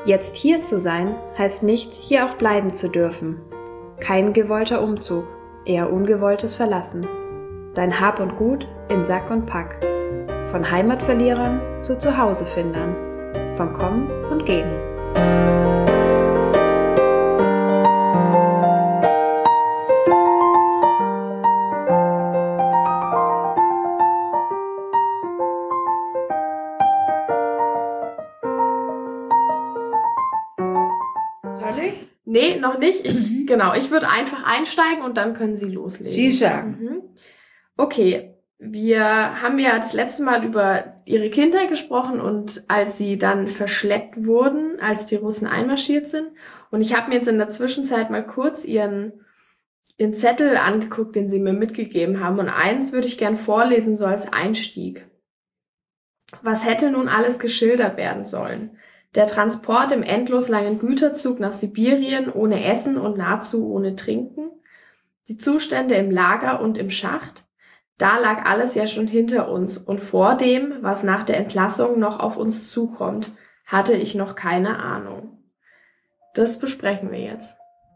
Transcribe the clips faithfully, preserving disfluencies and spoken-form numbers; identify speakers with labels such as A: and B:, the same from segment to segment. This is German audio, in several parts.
A: Jetzt hier zu sein, heißt nicht, hier auch bleiben zu dürfen. Kein gewollter Umzug, eher ungewolltes Verlassen. Dein Hab und Gut in Sack und Pack. Von Heimatverlierern zu Zuhausefindern. Vom Kommen und Gehen.
B: Soll ich?
C: Nee, noch nicht. Ich,
B: Mhm.
C: Genau, ich würde einfach einsteigen und dann können Sie loslegen.
B: Sie sagen.
C: Mhm. Okay, wir haben ja das letzte Mal über Ihre Kindheit gesprochen und als Sie dann verschleppt wurden, als die Russen einmarschiert sind. Und ich habe mir jetzt in der Zwischenzeit mal kurz Ihren, Ihren Zettel angeguckt, den Sie mir mitgegeben haben. Und eins würde ich gern vorlesen, so als Einstieg. Was hätte nun alles geschildert werden sollen? Der Transport im endlos langen Güterzug nach Sibirien ohne Essen und nahezu ohne Trinken? Die Zustände im Lager und im Schacht? Da lag alles ja schon hinter uns und vor dem, was nach der Entlassung noch auf uns zukommt, hatte ich noch keine Ahnung. Das besprechen wir jetzt.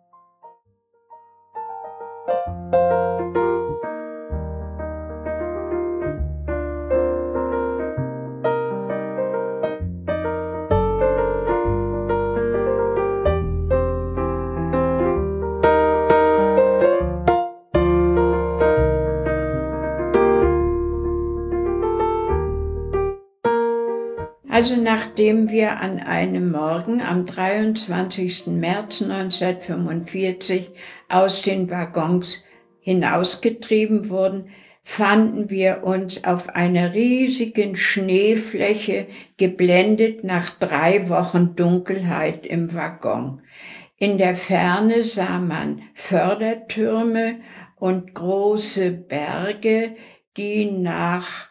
B: Also nachdem wir an einem Morgen am dreiundzwanzigsten März neunzehnhundertfünfundvierzig aus den Waggons hinausgetrieben wurden, fanden wir uns auf einer riesigen Schneefläche geblendet nach drei Wochen Dunkelheit im Waggon. In der Ferne sah man Fördertürme und große Berge, die nach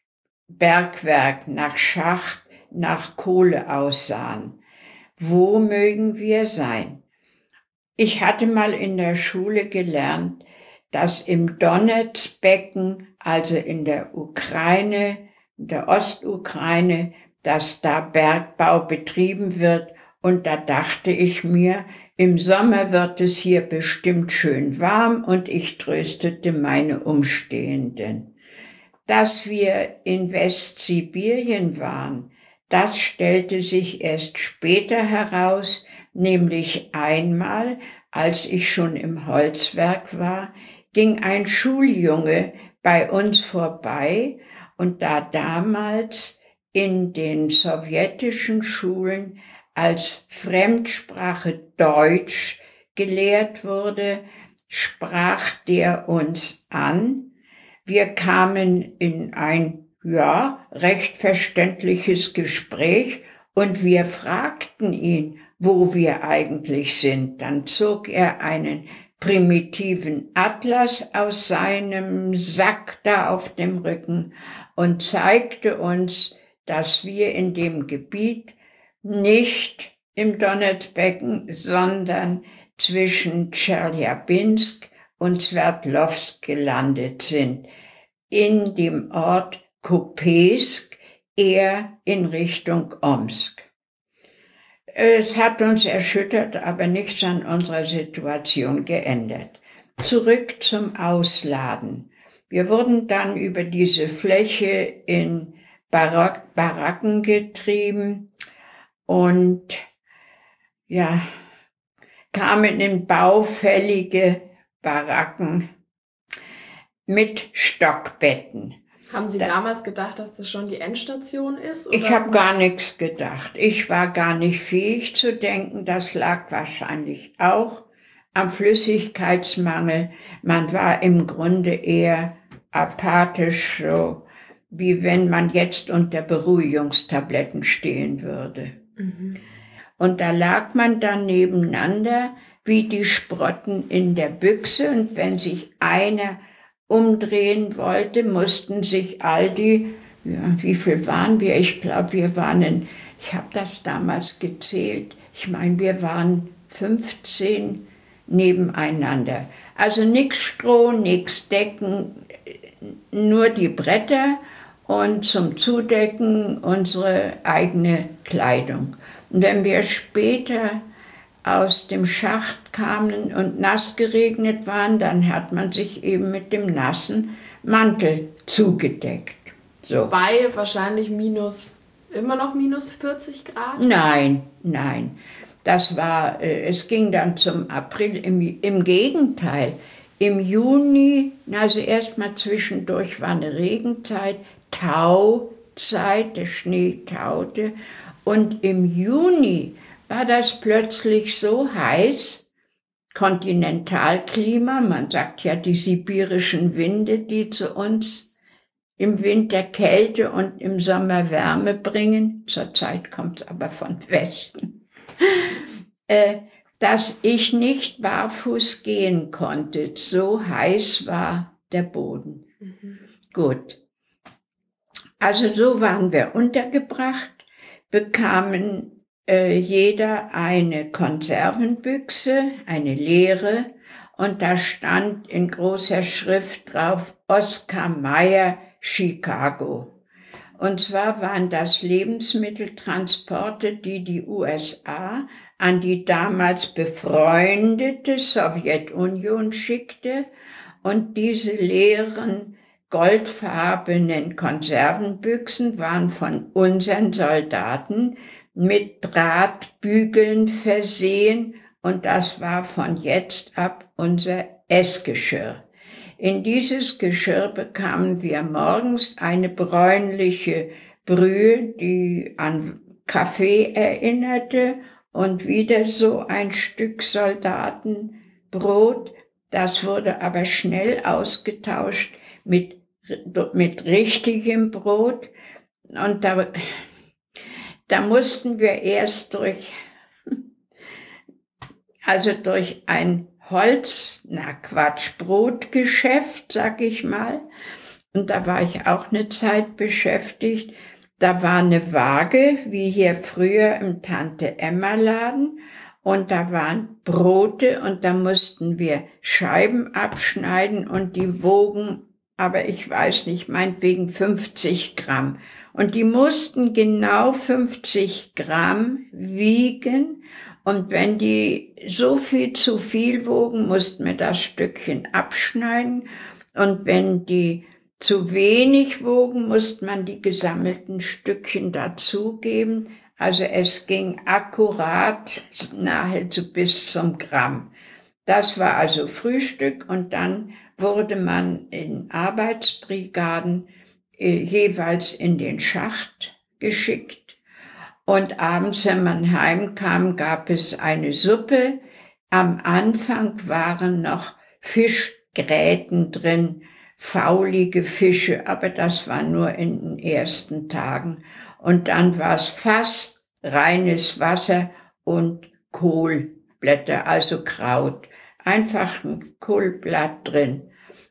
B: Bergwerk, nach Schacht, nach Kohle aussahen. Wo mögen wir sein? Ich hatte mal in der Schule gelernt, dass im Donezbecken, also in der Ukraine, in der Ostukraine, dass da Bergbau betrieben wird. Und da dachte ich mir, im Sommer wird es hier bestimmt schön warm, und ich tröstete meine Umstehenden. Dass wir in Westsibirien waren, das stellte sich erst später heraus, nämlich einmal, als ich schon im Holzwerk war, ging ein Schuljunge bei uns vorbei, und da damals in den sowjetischen Schulen als Fremdsprache Deutsch gelehrt wurde, sprach der uns an. Wir kamen in ein, ja, recht verständliches Gespräch, und wir fragten ihn, wo wir eigentlich sind. Dann zog er einen primitiven Atlas aus seinem Sack da auf dem Rücken und zeigte uns, dass wir in dem Gebiet nicht im Donezbecken, sondern zwischen Tscheljabinsk und Sverdlovsk gelandet sind, in dem Ort Kupisk, eher in Richtung Omsk. Es hat uns erschüttert, aber nichts an unserer Situation geändert. Zurück zum Ausladen. Wir wurden dann über diese Fläche in Barak- Baracken getrieben und ja, kamen in baufällige Baracken mit Stockbetten.
C: Haben Sie
B: Da-
C: damals gedacht, dass das schon die Endstation ist? Oder
B: Ich habe
C: muss-
B: gar nichts gedacht. Ich war gar nicht fähig zu denken. Das lag wahrscheinlich auch am Flüssigkeitsmangel. Man war im Grunde eher apathisch, so wie wenn man jetzt unter Beruhigungstabletten stehen würde.
C: Mhm.
B: Und da lag man dann nebeneinander wie die Sprotten in der Büchse, und wenn sich einer umdrehen wollte, mussten sich all die, ja, wie viel waren wir? Ich glaube, wir waren, in, ich habe das damals gezählt, ich meine, wir waren fünfzehn nebeneinander. Also nix Stroh, nix Decken, nur die Bretter und zum Zudecken unsere eigene Kleidung. Und wenn wir später aus dem Schacht kamen und nass geregnet waren, dann hat man sich eben mit dem nassen Mantel zugedeckt. So.
C: Bei wahrscheinlich minus, immer noch minus vierzig Grad?
B: Nein, nein. Das war, es ging dann zum April, im, im Gegenteil. Im Juni, also erstmal zwischendurch war eine Regenzeit, Tauzeit, der Schnee taute. Und im Juni war das plötzlich so heiß, Kontinentalklima, man sagt ja die sibirischen Winde, die zu uns im Winter Kälte und im Sommer Wärme bringen, zurzeit kommt es aber von Westen, äh, dass ich nicht barfuß gehen konnte. So heiß war der Boden. Mhm. Gut. Also so waren wir untergebracht, bekamen äh, jeder eine Konservenbüchse, eine leere, und da stand in großer Schrift drauf Oskar Mayer, Chicago. Und zwar waren das Lebensmitteltransporte, die die U S A an die damals befreundete Sowjetunion schickte, und diese leeren goldfarbenen Konservenbüchsen waren von unseren Soldaten mit Drahtbügeln versehen, und das war von jetzt ab unser Essgeschirr. In dieses Geschirr bekamen wir morgens eine bräunliche Brühe, die an Kaffee erinnerte, und wieder so ein Stück Soldatenbrot. Das wurde aber schnell ausgetauscht mit, mit richtigem Brot. Und da, da mussten wir erst durch, also durch ein Holz, na Quatsch, Brotgeschäft, sag ich mal. Und da war ich auch eine Zeit beschäftigt. Da war eine Waage, wie hier früher im Tante-Emma-Laden. Und da waren Brote, und da mussten wir Scheiben abschneiden, und die wogen, aber ich weiß nicht, meinetwegen fünfzig Gramm. Und die mussten genau fünfzig Gramm wiegen. Und wenn die so viel zu viel wogen, mussten wir das Stückchen abschneiden. Und wenn die zu wenig wogen, musste man die gesammelten Stückchen dazugeben. Also es ging akkurat nahezu bis zum Gramm. Das war also Frühstück, und dann wurde man in Arbeitsbrigaden äh, jeweils in den Schacht geschickt. Und abends, wenn man heimkam, gab es eine Suppe. Am Anfang waren noch Fischgräten drin, faulige Fische, aber das war nur in den ersten Tagen. Und dann war es fast reines Wasser und Kohlblätter, also Kraut. Einfach ein Kohlblatt drin.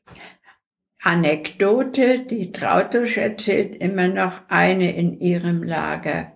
B: Anekdote, die Trautusch erzählt immer noch eine in ihrem Lager.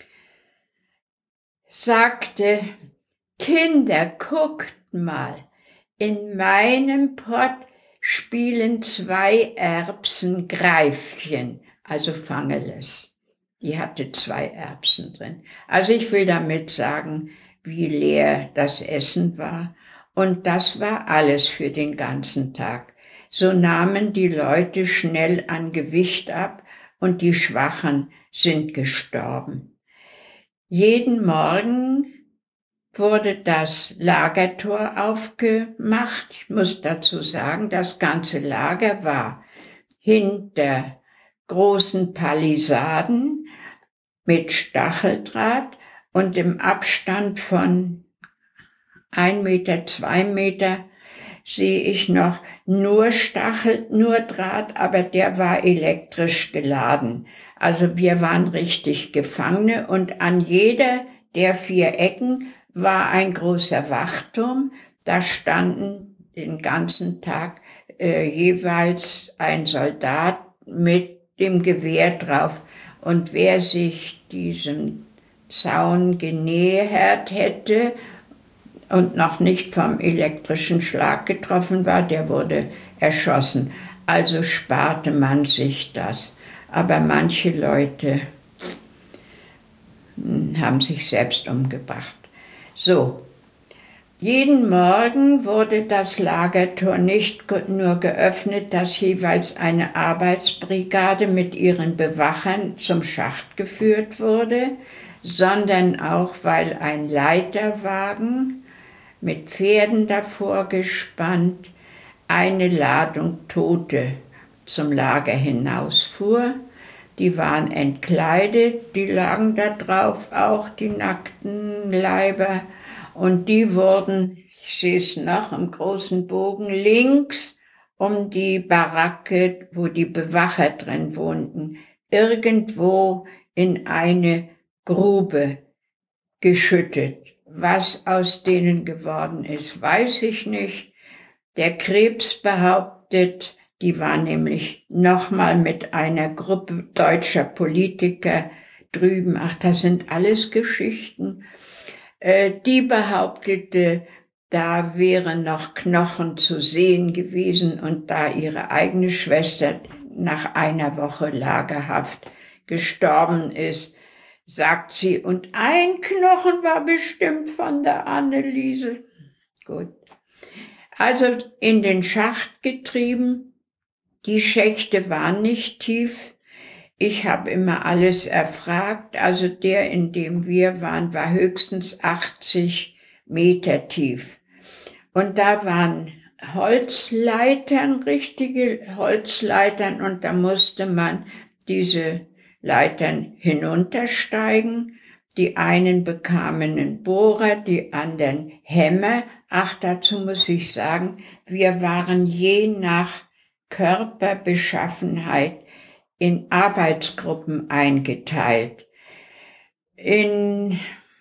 B: Sagte, Kinder, guckt mal, in meinem Pott spielen zwei Erbsen Greifchen, also Fangeles. Die hatte zwei Erbsen drin. Also ich will damit sagen, wie leer das Essen war. Und das war alles für den ganzen Tag. So nahmen die Leute schnell an Gewicht ab, und die Schwachen sind gestorben. Jeden Morgen wurde das Lagertor aufgemacht. Ich muss dazu sagen, das ganze Lager war hinter großen Palisaden mit Stacheldraht, und im Abstand von ein Meter, zwei Meter sehe ich noch nur Stachel, nur Draht, aber der war elektrisch geladen. Also wir waren richtig Gefangene, und an jeder der vier Ecken war ein großer Wachturm. Da standen den ganzen Tag äh, jeweils ein Soldat mit dem Gewehr drauf. Und wer sich diesem Zaun genähert hätte und noch nicht vom elektrischen Schlag getroffen war, der wurde erschossen. Also sparte man sich das. Aber manche Leute haben sich selbst umgebracht. So, jeden Morgen wurde das Lagertor nicht nur geöffnet, dass jeweils eine Arbeitsbrigade mit ihren Bewachern zum Schacht geführt wurde, sondern auch, weil ein Leiterwagen mit Pferden davor gespannt eine Ladung Tote zum Lager hinausfuhr. Die waren entkleidet, die lagen da drauf, auch die nackten Leiber. Und die wurden, ich sehe es noch im großen Bogen, links um die Baracke, wo die Bewacher drin wohnten, irgendwo in eine Grube geschüttet. Was aus denen geworden ist, weiß ich nicht. Der Krebs behauptet, die war nämlich nochmal mit einer Gruppe deutscher Politiker drüben. Ach, das sind alles Geschichten. Äh, die behauptete, da wären noch Knochen zu sehen gewesen und da ihre eigene Schwester nach einer Woche Lagerhaft gestorben ist, sagt sie, und ein Knochen war bestimmt von der Anneliese. Gut. Also in den Schacht getrieben. Die Schächte waren nicht tief. Ich habe immer alles erfragt. Also der, in dem wir waren, war höchstens achtzig Meter tief. Und da waren Holzleitern, richtige Holzleitern, und da musste man diese Leitern hinuntersteigen. Die einen bekamen einen Bohrer, die anderen Hämmer. Ach, dazu muss ich sagen, wir waren je nach Körperbeschaffenheit in Arbeitsgruppen eingeteilt. In,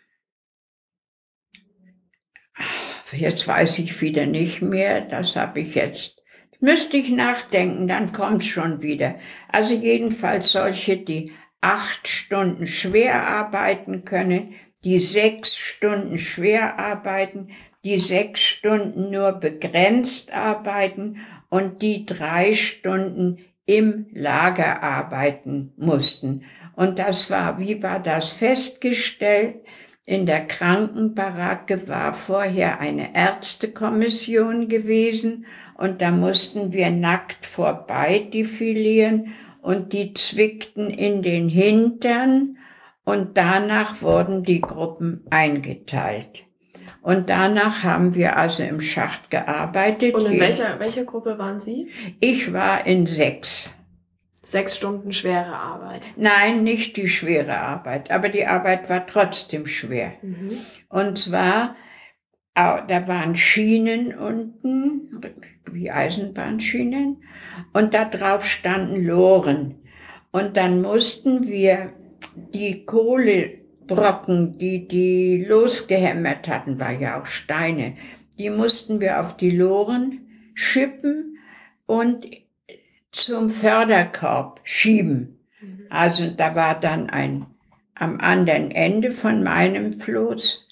B: jetzt weiß ich wieder nicht mehr, das habe ich jetzt, müsste ich nachdenken, dann kommt's schon wieder. Also jedenfalls solche, die acht Stunden schwer arbeiten können, die sechs Stunden schwer arbeiten, die sechs Stunden nur begrenzt arbeiten und die drei Stunden im Lager arbeiten mussten. Und das war, wie war das festgestellt? In der Krankenbaracke war vorher eine Ärztekommission gewesen und da mussten wir nackt vorbei defilieren und die zwickten in den Hintern und danach wurden die Gruppen eingeteilt. Und danach haben wir also im Schacht gearbeitet.
C: Und in welcher, welcher Gruppe waren Sie?
B: Ich war in sechs.
C: Sechs Stunden schwere Arbeit.
B: Nein, nicht die schwere Arbeit, aber die Arbeit war trotzdem schwer. Mhm. Und zwar, da waren Schienen unten, wie Eisenbahnschienen, und da drauf standen Loren. Und dann mussten wir die Kohlebrocken, die die losgehämmert hatten, war ja auch Steine, die mussten wir auf die Loren schippen und zum Förderkorb schieben. Also da war dann ein, am anderen Ende von meinem Floß,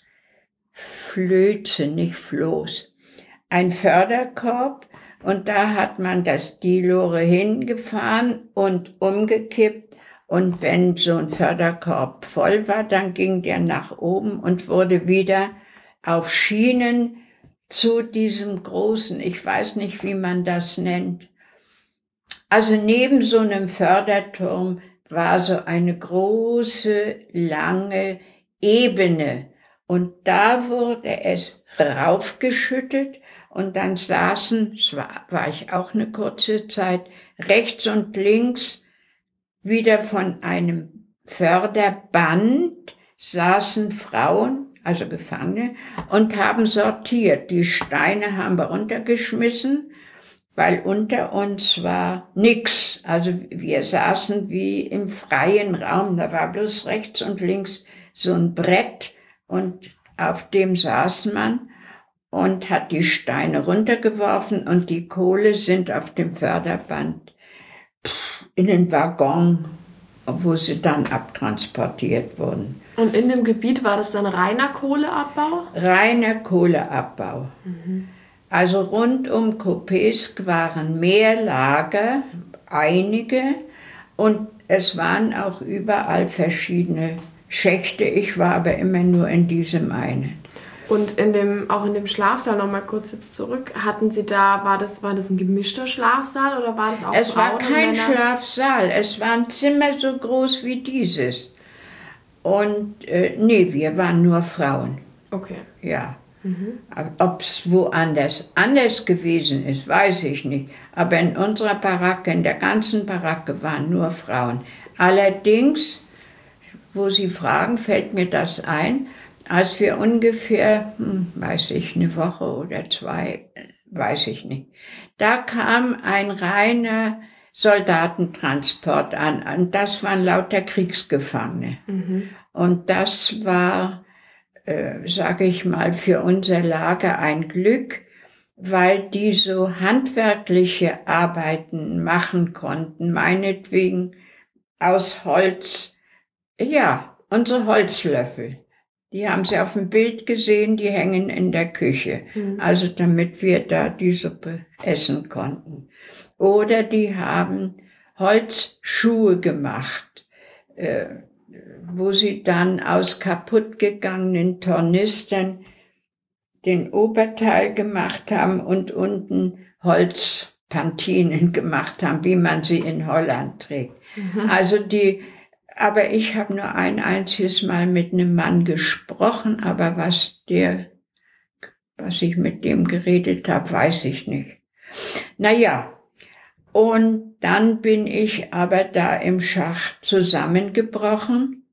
B: Flöze, nicht Floß, ein Förderkorb, und da hat man das, die Lore hingefahren und umgekippt, und wenn so ein Förderkorb voll war, dann ging der nach oben und wurde wieder auf Schienen zu diesem großen, ich weiß nicht, wie man das nennt. Also neben so einem Förderturm war so eine große, lange Ebene. Und da wurde es raufgeschüttet und dann saßen, das war, war ich auch eine kurze Zeit, rechts und links wieder von einem Förderband saßen Frauen, also Gefangene, und haben sortiert. Die Steine haben wir runtergeschmissen, weil unter uns war nix. Also wir saßen wie im freien Raum, da war bloß rechts und links so ein Brett und auf dem saß man und hat die Steine runtergeworfen und die Kohle sind auf dem Förderband in den Waggon, wo sie dann abtransportiert wurden.
C: Und in dem Gebiet war das dann reiner Kohleabbau?
B: Reiner Kohleabbau. Mhm. Also rund um Kopesk waren mehr Lager, einige, und es waren auch überall verschiedene Schächte. Ich war aber immer nur in diesem einen.
C: Und in dem, auch in dem Schlafsaal, noch mal kurz jetzt zurück, hatten Sie da, war das, war das ein gemischter Schlafsaal oder war das auch
B: Es
C: Frauen
B: war kein
C: und Männer?
B: Schlafsaal, es war ein Zimmer so groß wie dieses. Und äh, nee, wir waren nur Frauen.
C: Okay.
B: Ja. Mhm. Ob es woanders anders gewesen ist, weiß ich nicht. Aber in unserer Baracke, in der ganzen Baracke waren nur Frauen. Allerdings, wo Sie fragen, fällt mir das ein, als wir ungefähr, hm, weiß ich, eine Woche oder zwei, weiß ich nicht, da kam ein reiner Soldatentransport an und das waren lauter Kriegsgefangene. Mhm. Und das war, äh, sage ich mal, für unser Lager ein Glück, weil die so handwerkliche Arbeiten machen konnten, meinetwegen aus Holz, ja, unsere Holzlöffel. Die haben Sie auf dem Bild gesehen, die hängen in der Küche. Mhm. Also damit wir da die Suppe essen konnten. Oder die haben Holzschuhe gemacht, äh, wo sie dann aus kaputtgegangenen Tornistern den Oberteil gemacht haben und unten Holzpantinen gemacht haben, wie man sie in Holland trägt. Mhm. Also die... Aber ich habe nur ein einziges Mal mit einem Mann gesprochen, aber was der, was ich mit dem geredet habe, weiß ich nicht. Naja, und dann bin ich aber da im Schacht zusammengebrochen.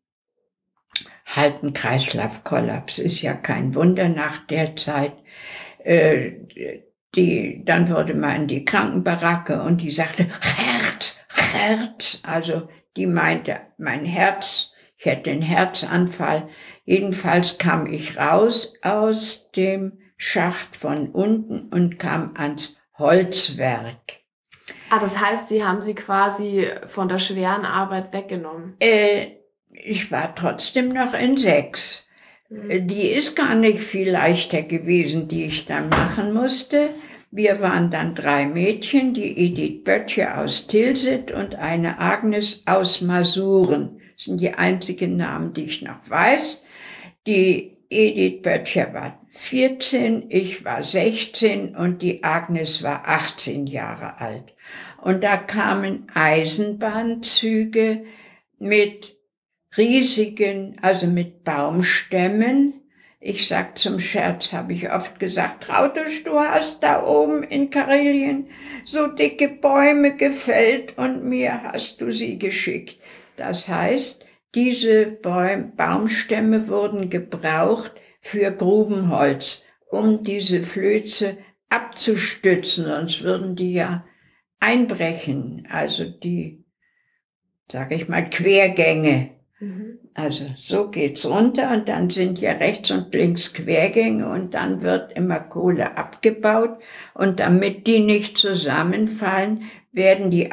B: Halt ein Kreislaufkollaps, ist ja kein Wunder nach der Zeit. Äh, die, dann wurde man in die Krankenbaracke und die sagte, Herz, Herz, also die meinte, mein Herz, ich hätte einen Herzanfall. Jedenfalls kam ich raus aus dem Schacht von unten und kam ans Holzwerk.
C: Ah, das heißt, Sie haben sie quasi von der schweren Arbeit weggenommen?
B: Äh, ich war trotzdem noch in sechs. Mhm. Die ist gar nicht viel leichter gewesen, die ich dann machen musste. Wir waren dann drei Mädchen, die Edith Böttcher aus Tilsit und eine Agnes aus Masuren. Das sind die einzigen Namen, die ich noch weiß. Die Edith Böttcher war vierzehn, ich war sechzehn und die Agnes war achtzehn Jahre alt. Und da kamen Eisenbahnzüge mit riesigen, also mit Baumstämmen. Ich sag zum Scherz, habe ich oft gesagt, Trautisch, du hast da oben in Karelien so dicke Bäume gefällt und mir hast du sie geschickt. Das heißt, diese Bäum- Baumstämme wurden gebraucht für Grubenholz, um diese Flöze abzustützen, sonst würden die ja einbrechen, also die, sag ich mal, Quergänge. Mhm. Also so geht's runter und dann sind ja rechts und links Quergänge und dann wird immer Kohle abgebaut und damit die nicht zusammenfallen, werden die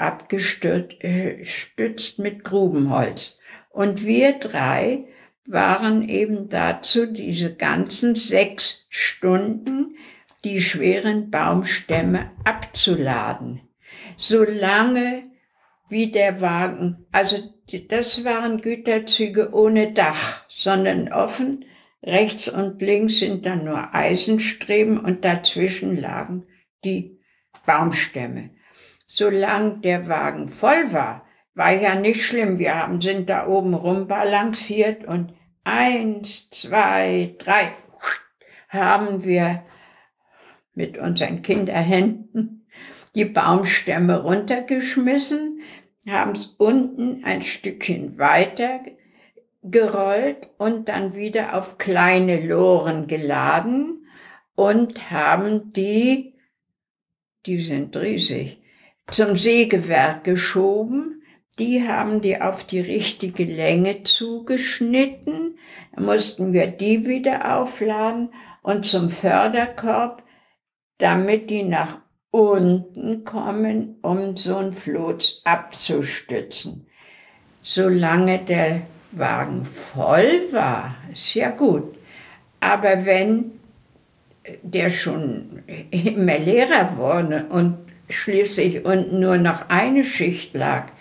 B: abgestützt mit Grubenholz. Und wir drei waren eben dazu, diese ganzen sechs Stunden die schweren Baumstämme abzuladen. Solange wie der Wagen, also das waren Güterzüge ohne Dach, sondern offen. Rechts und links sind dann nur Eisenstreben und dazwischen lagen die Baumstämme. Solange der Wagen voll war, war ja nicht schlimm. Wir haben, sind da oben rumbalanciert und eins, zwei, drei haben wir mit unseren Kinderhänden die Baumstämme runtergeschmissen, haben es unten ein Stückchen weiter gerollt und dann wieder auf kleine Loren geladen und haben die, die sind riesig, zum Sägewerk geschoben. Die haben die auf die richtige Länge zugeschnitten, dann mussten wir die wieder aufladen und zum Förderkorb, damit die nach unten kommen, um so ein Floß abzustützen. Solange der Wagen voll war, ist ja gut. Aber wenn der schon immer leerer wurde und schließlich unten nur noch eine Schicht lag,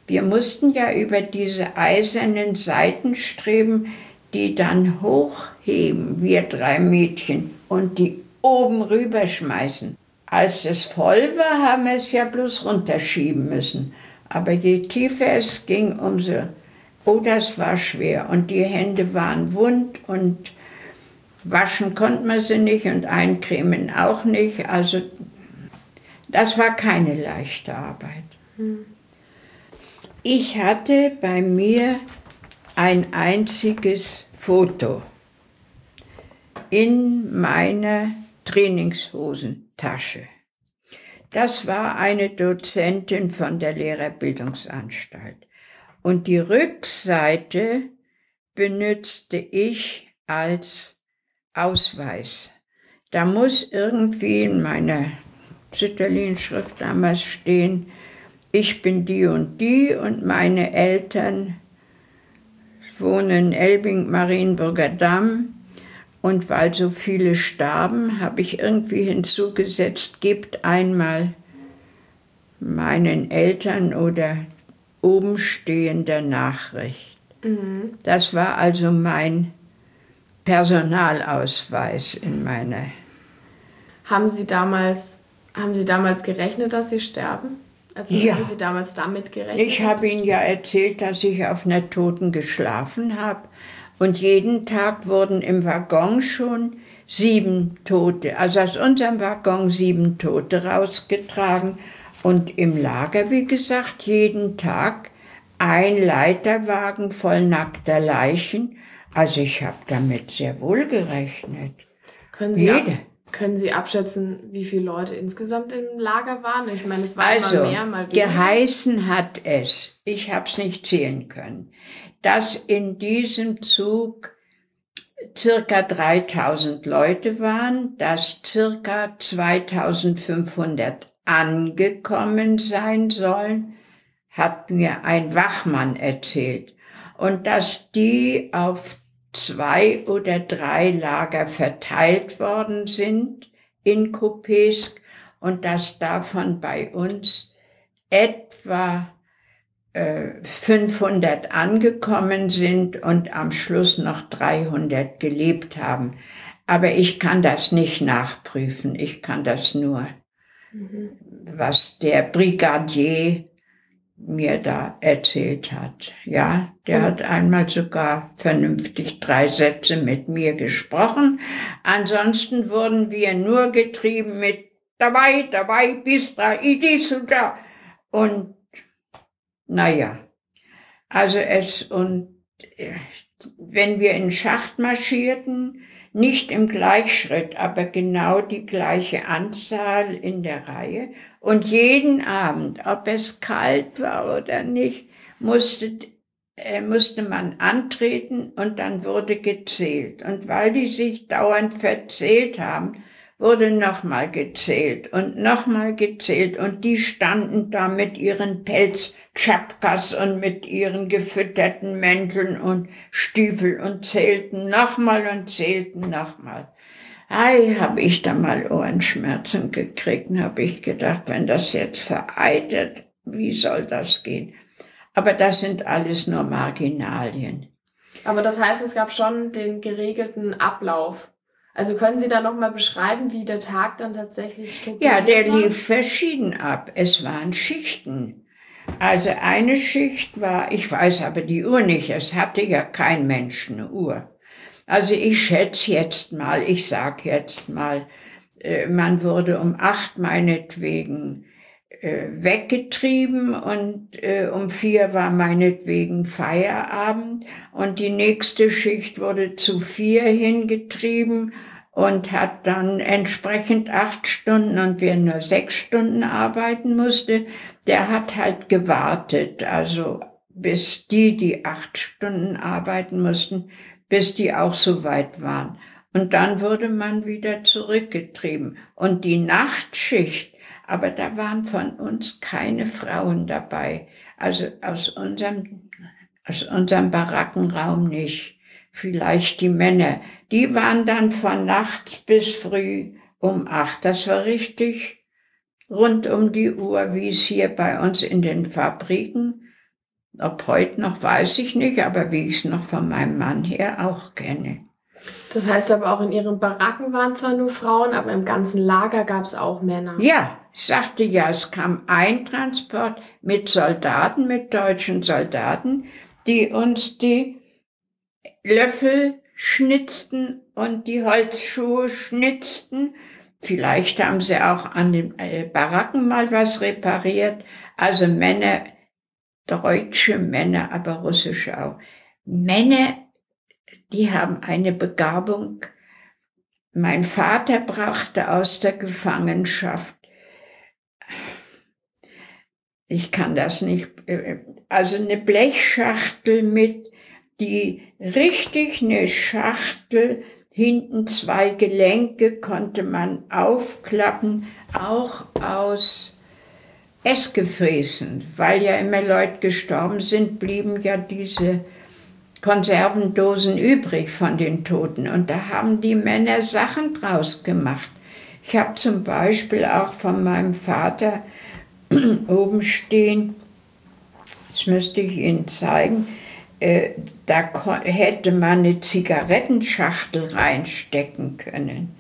B: Wir mussten ja über diese eisernen Seitenstreben, die dann hochheben, wir drei Mädchen, und die oben rüberschmeißen. Als es voll war, haben wir es ja bloß runterschieben müssen. Aber je tiefer es ging, umso... Oh, das war schwer. Und die Hände waren wund und waschen konnte man sie nicht und eincremen auch nicht. Also das war keine leichte Arbeit. Hm. Ich hatte bei mir ein einziges Foto in meiner Trainingshosentasche. Das war eine Dozentin von der Lehrerbildungsanstalt. Und die Rückseite benützte ich als Ausweis. Da muss irgendwie in meiner Sütterlin-Schrift damals stehen, ich bin die und die und meine Eltern wohnen in Elbing, Marienburger Damm. Und weil so viele starben, habe ich irgendwie hinzugesetzt, gebt einmal meinen Eltern oder obenstehender Nachricht. Mhm. Das war also mein Personalausweis in meiner.
C: Haben Sie damals, haben Sie damals gerechnet, dass Sie sterben? Also
B: ja.
C: Haben Sie damals damit gerechnet?
B: Ich habe Ihnen ja erzählt, dass ich auf einer Toten geschlafen habe. Und jeden Tag wurden im Waggon schon sieben Tote, also aus unserem Waggon sieben Tote rausgetragen. Und im Lager, wie gesagt, jeden Tag ein Leiterwagen voll nackter Leichen. Also ich habe damit sehr wohl gerechnet.
C: Können Sie, ab, können Sie abschätzen, wie viele Leute insgesamt im Lager waren? Ich meine, es war
B: also,
C: immer mehr, mal weniger.
B: Geheißen hat es, ich habe es nicht zählen können, dass in diesem Zug circa dreitausend Leute waren, dass circa zweitausendfünfhundert angekommen sein sollen, hat mir ein Wachmann erzählt. Und dass die auf zwei oder drei Lager verteilt worden sind in Kupisk und dass davon bei uns etwa äh, fünfhundert angekommen sind und am Schluss noch dreihundert gelebt haben. Aber ich kann das nicht nachprüfen, ich kann das nur was der Brigadier mir da erzählt hat. Ja, der hat einmal sogar vernünftig drei Sätze mit mir gesprochen. Ansonsten wurden wir nur getrieben mit dabei, dabei, bis da, idis und da. Und naja, also es und wenn wir in den Schacht marschierten, nicht im Gleichschritt, aber genau die gleiche Anzahl in der Reihe. Und jeden Abend, ob es kalt war oder nicht, musste, äh, musste man antreten und dann wurde gezählt. Und weil die sich dauernd verzählt haben, wurde nochmal gezählt und nochmal gezählt. Und die standen da mit ihren Pelzschapkas und mit ihren gefütterten Mänteln und Stiefel und zählten nochmal und zählten nochmal. Ei, habe ich da mal Ohrenschmerzen gekriegt und habe ich gedacht, wenn das jetzt vereitert, wie soll das gehen? Aber das sind alles nur Marginalien.
C: Aber das heißt, es gab schon den geregelten Ablauf. Also können Sie da nochmal beschreiben, wie der Tag dann tatsächlich strukturiert war?
B: Ja, der lief verschieden ab. Es waren Schichten. Also eine Schicht war, ich weiß aber die Uhr nicht, es hatte ja kein Mensch eine Uhr. Also ich schätze jetzt mal, ich sag jetzt mal, man wurde um acht meinetwegen weggetrieben und äh, um vier war meinetwegen Feierabend und die nächste Schicht wurde zu vier hingetrieben und hat dann entsprechend acht Stunden und wer nur sechs Stunden arbeiten musste, der hat halt gewartet, also bis die, die acht Stunden arbeiten mussten, bis die auch so weit waren. Und dann wurde man wieder zurückgetrieben. Und die Nachtschicht, aber da waren von uns keine Frauen dabei. Also aus unserem, aus unserem Barackenraum nicht. Vielleicht die Männer. Die waren dann von nachts bis früh um acht. Das war richtig rund um die Uhr, wie es hier bei uns in den Fabriken Ob heute noch, weiß ich nicht, aber wie ich es noch von meinem Mann her auch kenne.
C: Das heißt aber auch, in ihren Baracken waren zwar nur Frauen, aber im ganzen Lager gab es auch Männer.
B: Ja, ich sagte ja, es kam ein Transport mit Soldaten, mit deutschen Soldaten, die uns die Löffel schnitzten und die Holzschuhe schnitzten. Vielleicht haben sie auch an den Baracken mal was repariert. Also Männer, deutsche Männer, aber russische auch. Männer, die haben eine Begabung. Mein Vater brachte aus der Gefangenschaft, ich kann das nicht, also eine Blechschachtel mit, die richtig eine Schachtel, hinten zwei Gelenke konnte man aufklappen, auch aus Essgefräßen, weil ja immer Leute gestorben sind, blieben ja diese Konservendosen übrig von den Toten. Und da haben die Männer Sachen draus gemacht. Ich habe zum Beispiel auch von meinem Vater oben stehen, das müsste ich Ihnen zeigen, äh, da hätte man eine Zigarettenschachtel reinstecken können.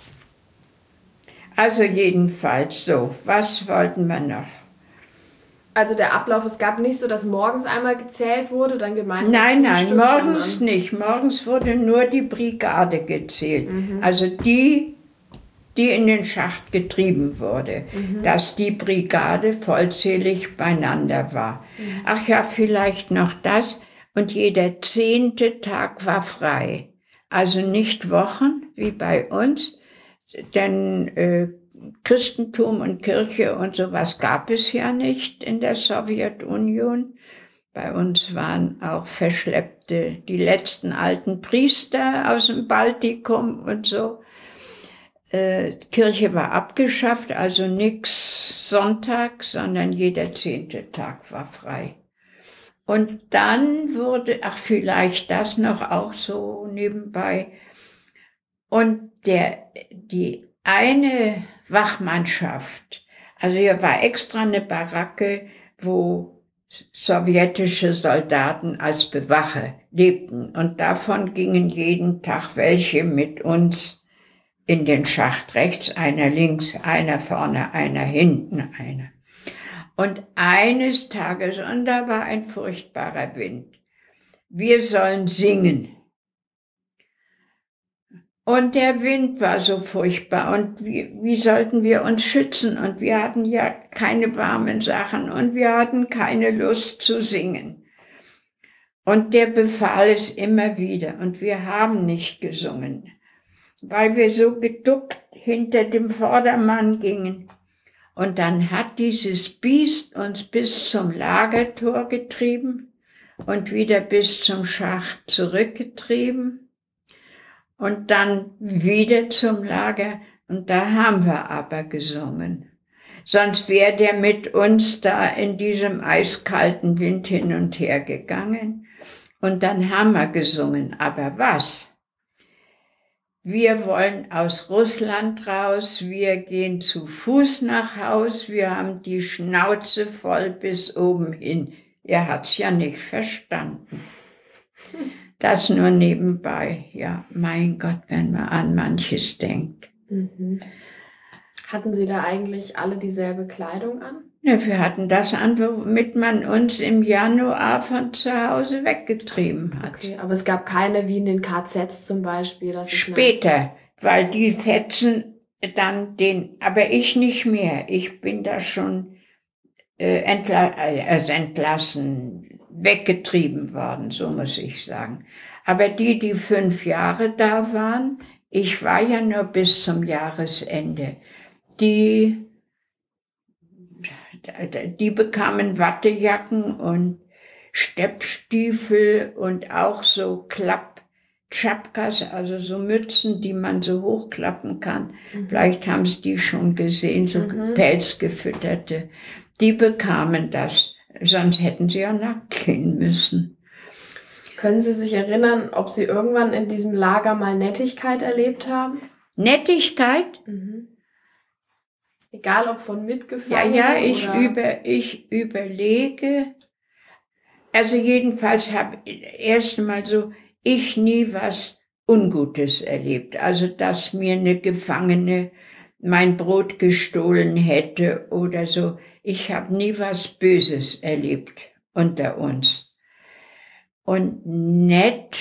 B: Also jedenfalls so, was wollten wir noch?
C: Also der Ablauf, es gab nicht so, dass morgens einmal gezählt wurde, dann gemeinsam
B: Nein, nein,
C: Frühstück,
B: morgens
C: sondern
B: nicht. Morgens wurde nur die Brigade gezählt.
C: Mhm.
B: Also die, die in den Schacht getrieben wurde,
C: Mhm.
B: dass die Brigade vollzählig beieinander war.
C: Mhm.
B: Ach ja, vielleicht noch das. Und jeder zehnte Tag war frei. Also nicht Wochen wie bei uns, denn äh, Christentum und Kirche und sowas gab es ja nicht in der Sowjetunion. Bei uns waren auch verschleppte, die letzten alten Priester aus dem Baltikum und so. Äh, Kirche war abgeschafft, also nix Sonntag, sondern jeder zehnte Tag war frei. Und dann wurde, ach vielleicht das noch auch so nebenbei, und der, die eine Wachmannschaft, also hier war extra eine Baracke, wo sowjetische Soldaten als Bewache lebten. Und davon gingen jeden Tag welche mit uns in den Schacht. Rechts einer, links einer, vorne einer, hinten einer. Und eines Tages, und da war ein furchtbarer Wind, wir sollen singen. Und der Wind war so furchtbar und wie, wie sollten wir uns schützen? Und wir hatten ja keine warmen Sachen und wir hatten keine Lust zu singen. Und der befahl es immer wieder und wir haben nicht gesungen, weil wir so geduckt hinter dem Vordermann gingen. Und dann hat dieses Biest uns bis zum Lagertor getrieben und wieder bis zum Schacht zurückgetrieben. Und dann wieder zum Lager, und da haben wir aber gesungen. Sonst wäre der mit uns da in diesem eiskalten Wind hin und her gegangen. Und dann haben wir gesungen. Aber was? Wir wollen aus Russland raus, wir gehen zu Fuß nach Haus, wir haben die Schnauze voll bis oben hin. Er hat's ja nicht verstanden. Das nur nebenbei, ja, mein Gott, wenn man an manches denkt.
C: Mhm. Hatten Sie da eigentlich alle dieselbe Kleidung an?
B: Ja, wir hatten das an, womit man uns im Januar von zu Hause weggetrieben hat.
C: Okay, aber es gab keine wie in den K Zs zum Beispiel. Das ist
B: Später, weil die fetzen dann den, aber ich nicht mehr. Ich bin da schon äh, entla also entlassen, weggetrieben worden, so muss ich sagen. Aber die, die fünf Jahre da waren, ich war ja nur bis zum Jahresende, die, die bekamen Wattejacken und Steppstiefel und auch so Klapp-Tschapkas, also so Mützen, die man so hochklappen kann. Mhm. Vielleicht haben Sie die schon gesehen, so mhm. pelzgefütterte. Die bekamen das. Sonst hätten sie ja nackt gehen müssen.
C: Können Sie sich erinnern, ob Sie irgendwann in diesem Lager mal Nettigkeit erlebt haben?
B: Nettigkeit?
C: Mhm. Egal ob von Mitgefangenen
B: Ja, ja, ich,
C: oder
B: über, ich überlege. also jedenfalls habe erst mal so ich nie was Ungutes erlebt. Also dass mir eine Gefangene mein Brot gestohlen hätte oder so. Ich habe nie was Böses erlebt unter uns. Und nett,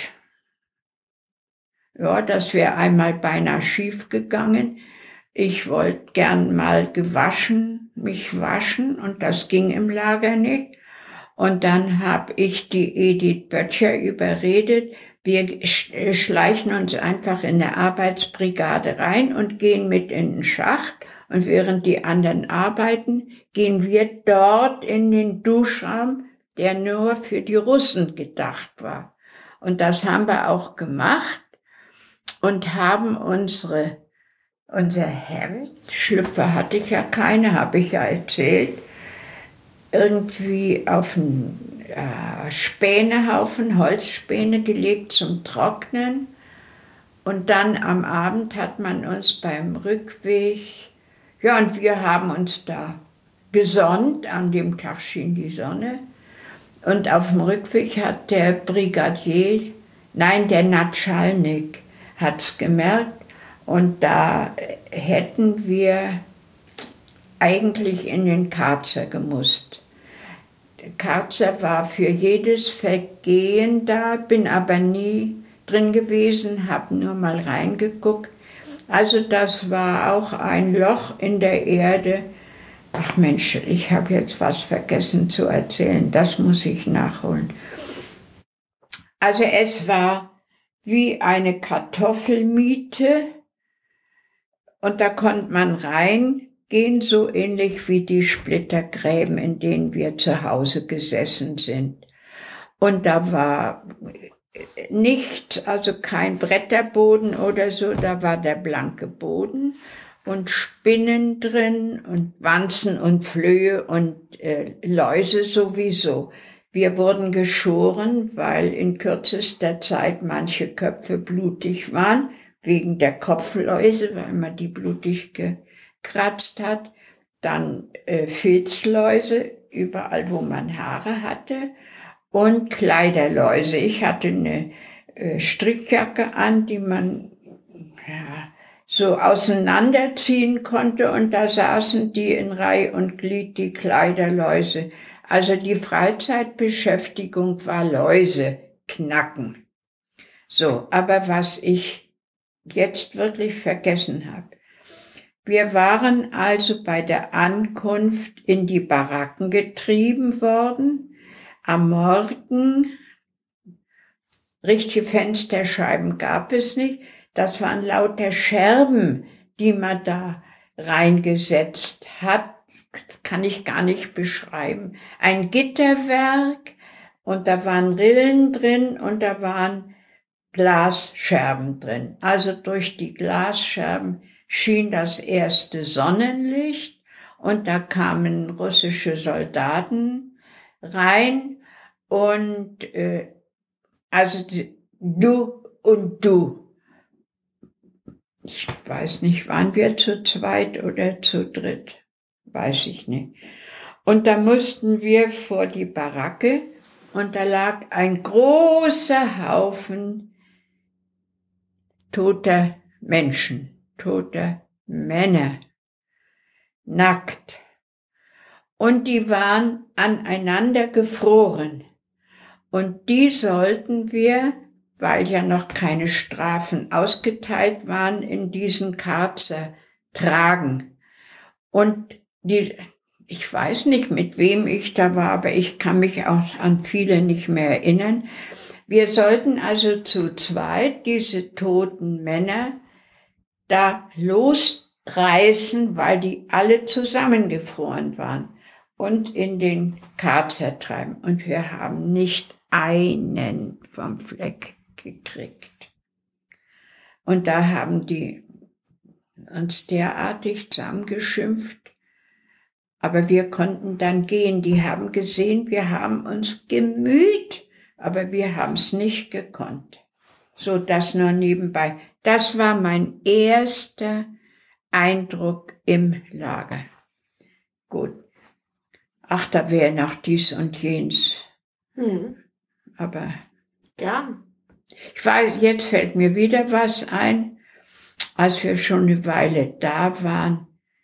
B: ja, das wäre einmal beinahe schief gegangen. Ich wollte gern mal gewaschen, mich waschen und das ging im Lager nicht. Und dann habe ich die Edith Böttcher überredet, wir schleichen uns einfach in eine Arbeitsbrigade rein und gehen mit in den Schacht. Und während die anderen arbeiten, gehen wir dort in den Duschraum, der nur für die Russen gedacht war. Und das haben wir auch gemacht und haben unsere, unser Hemd, Schlüpfer hatte ich ja keine, habe ich ja erzählt, irgendwie auf einen äh, Spänehaufen, Holzspäne gelegt zum Trocknen. Und dann am Abend hat man uns beim Rückweg, ja, und wir haben uns da gesonnt, an dem Tag schien die Sonne. Und auf dem Rückweg hat der Brigadier, nein, der Natschalnik hat's gemerkt. Und da hätten wir eigentlich in den Karzer gemusst. Der Karzer war für jedes Vergehen da, bin aber nie drin gewesen, habe nur mal reingeguckt. Also das war auch ein Loch in der Erde. Ach Mensch, ich habe jetzt was vergessen zu erzählen, das muss ich nachholen. Also es war wie eine Kartoffelmiete und da konnte man reingehen, so ähnlich wie die Splittergräben, in denen wir zu Hause gesessen sind. Und da war nichts, also kein Bretterboden oder so, da war der blanke Boden und Spinnen drin und Wanzen und Flöhe und äh, Läuse sowieso. Wir wurden geschoren, weil in kürzester Zeit manche Köpfe blutig waren, wegen der Kopfläuse, weil man die blutig gekratzt hat. Dann äh, Filzläuse, überall wo man Haare hatte. Und Kleiderläuse. Ich hatte eine äh, Strickjacke an, die man ja, so auseinanderziehen konnte und da saßen die in Reih und Glied, die Kleiderläuse. Also die Freizeitbeschäftigung war Läuse knacken. So, aber was ich jetzt wirklich vergessen habe. Wir waren also bei der Ankunft in die Baracken getrieben worden. Am Morgen, richtige Fensterscheiben gab es nicht. Das waren lauter Scherben, die man da reingesetzt hat. Das kann ich gar nicht beschreiben. Ein Gitterwerk und da waren Rillen drin und da waren Glasscherben drin. Also durch die Glasscherben schien das erste Sonnenlicht und da kamen russische Soldaten rein. Und äh, also du und du. Ich weiß nicht, waren wir zu zweit oder zu dritt? Weiß ich nicht. Und da mussten wir vor die Baracke und da lag ein großer Haufen toter Menschen, toter Männer, nackt. Und die waren aneinander gefroren. Und die sollten wir, weil ja noch keine Strafen ausgeteilt waren, in diesen Karzer tragen. Und die, ich weiß nicht, mit wem ich da war, aber ich kann mich auch an viele nicht mehr erinnern. Wir sollten also zu zweit diese toten Männer da losreißen, weil die alle zusammengefroren waren und in den Karzer treiben. Und wir haben nicht einen vom Fleck gekriegt. Und da haben die uns derartig zusammengeschimpft. Aber wir konnten dann gehen. Die haben gesehen, wir haben uns gemüht, aber wir haben es nicht gekonnt. So, das nur nebenbei. Das war mein erster Eindruck im Lager. Gut. Ach, da wäre noch dies und jenes.
C: Hm.
B: Aber
C: Gern.
B: ich weiß, jetzt fällt mir wieder was ein, als wir schon eine Weile da waren.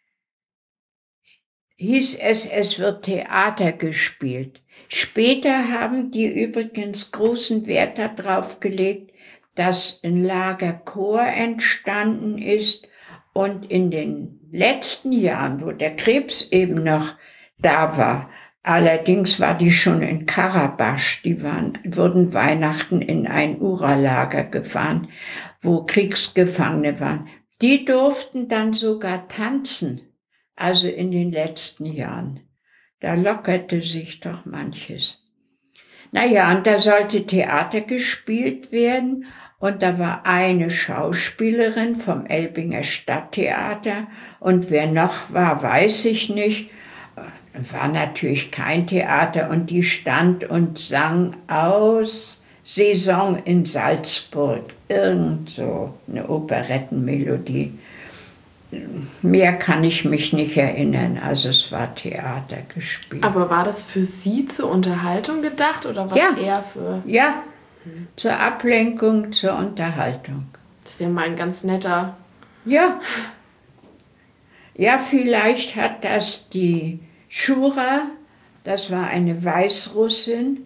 B: Hieß es, es wird Theater gespielt. Später haben die übrigens großen Wert darauf gelegt, dass ein Lagerchor entstanden ist. Und in den letzten Jahren, wo der Krebs eben noch da war, allerdings war die schon in Karabach, die waren, wurden Weihnachten in ein Uralager gefahren, wo Kriegsgefangene waren. Die durften dann sogar tanzen. Also in den letzten Jahren. Da lockerte sich doch manches. Naja, und da sollte Theater gespielt werden. Und da war eine Schauspielerin vom Elbinger Stadttheater. Und wer noch war, weiß ich nicht. War natürlich kein Theater. Und die stand und sang aus Saison in Salzburg. Irgend so eine Operettenmelodie. Mehr kann ich mich nicht erinnern, also es war Theater gespielt.
C: Aber war das für Sie zur Unterhaltung gedacht oder was
B: ja.
C: eher für...
B: Ja, zur Ablenkung, zur Unterhaltung.
C: Das ist ja mal ein ganz netter...
B: Ja. Ja, vielleicht hat das die Schura, das war eine Weißrussin,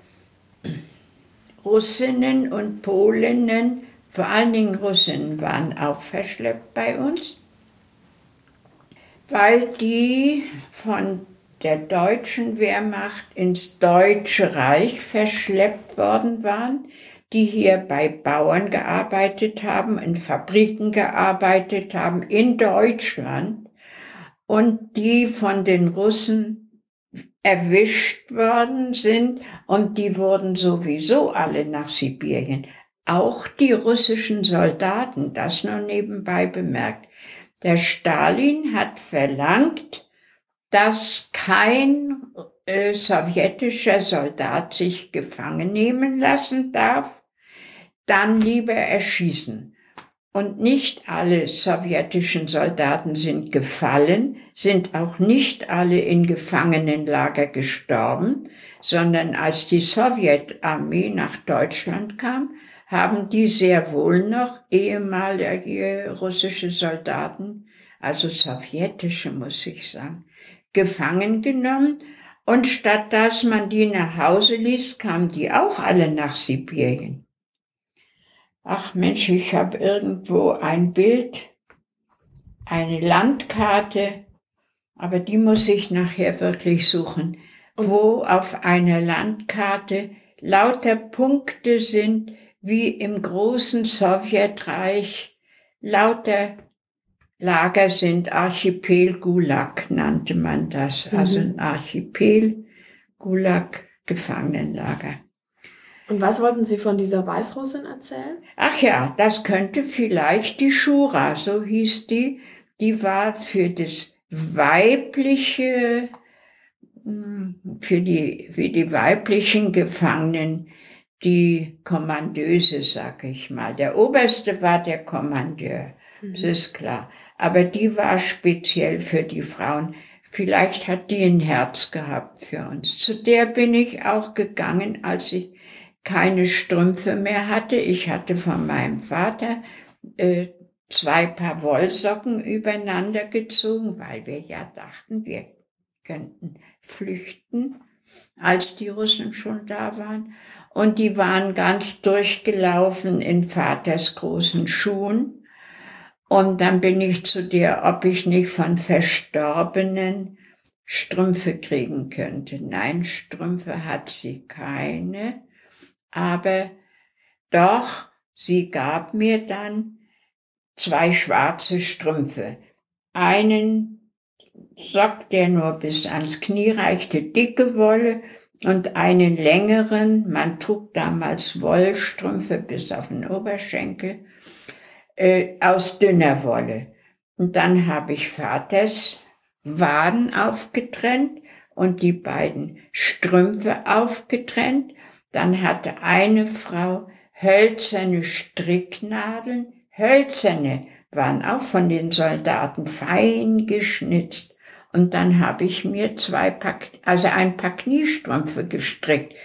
B: Russinnen und Polinnen, vor allen Dingen Russinnen waren auch verschleppt bei uns, weil die von der deutschen Wehrmacht ins Deutsche Reich verschleppt worden waren, die hier bei Bauern gearbeitet haben, in Fabriken gearbeitet haben, in Deutschland, und die von den Russen erwischt worden sind, und die wurden sowieso alle nach Sibirien. Auch die russischen Soldaten, das nur nebenbei bemerkt. Der Stalin hat verlangt, dass kein äh, sowjetischer Soldat sich gefangen nehmen lassen darf, dann lieber erschießen. Und nicht alle sowjetischen Soldaten sind gefallen, sind auch nicht alle in Gefangenenlager gestorben, sondern als die Sowjetarmee nach Deutschland kam, haben die sehr wohl noch ehemalige russische Soldaten, also sowjetische muss ich sagen, gefangen genommen. Und statt dass man die nach Hause ließ, kamen die auch alle nach Sibirien. Ach Mensch, ich habe irgendwo ein Bild, eine Landkarte, aber die muss ich nachher wirklich suchen, wo auf einer Landkarte lauter Punkte sind, wie im großen Sowjetreich lauter Lager sind. Archipel Gulag nannte man das, mhm. Also ein Archipel Gulag Gefangenenlager.
C: Und was wollten Sie von dieser Weißrussin erzählen?
B: Ach ja, das könnte vielleicht die Schura, so hieß die. Die war für das weibliche, für die, für die weiblichen Gefangenen die Kommandeuse, sag ich mal. Der Oberste war der Kommandeur, mhm. Das ist klar. Aber die war speziell für die Frauen. Vielleicht hat die ein Herz gehabt für uns. Zu der bin ich auch gegangen, als ich keine Strümpfe mehr hatte. Ich hatte von meinem Vater äh, zwei Paar Wollsocken übereinander gezogen, weil wir ja dachten, wir könnten flüchten, als die Russen schon da waren. Und die waren ganz durchgelaufen in Vaters großen Schuhen. Und dann bin ich zu der, ob ich nicht von Verstorbenen Strümpfe kriegen könnte. Nein, Strümpfe hat sie keine. Aber doch, sie gab mir dann zwei schwarze Strümpfe. Einen Sock, der nur bis ans Knie reichte, dicke Wolle, und einen längeren, man trug damals Wollstrümpfe bis auf den Oberschenkel, äh, aus dünner Wolle. Und dann habe ich Vaters Waden aufgetrennt und die beiden Strümpfe aufgetrennt. Dann hatte eine Frau hölzerne Stricknadeln, hölzerne, waren auch von den Soldaten fein geschnitzt. Und dann habe ich mir zwei Paar, also ein paar Kniestrümpfe gestrickt.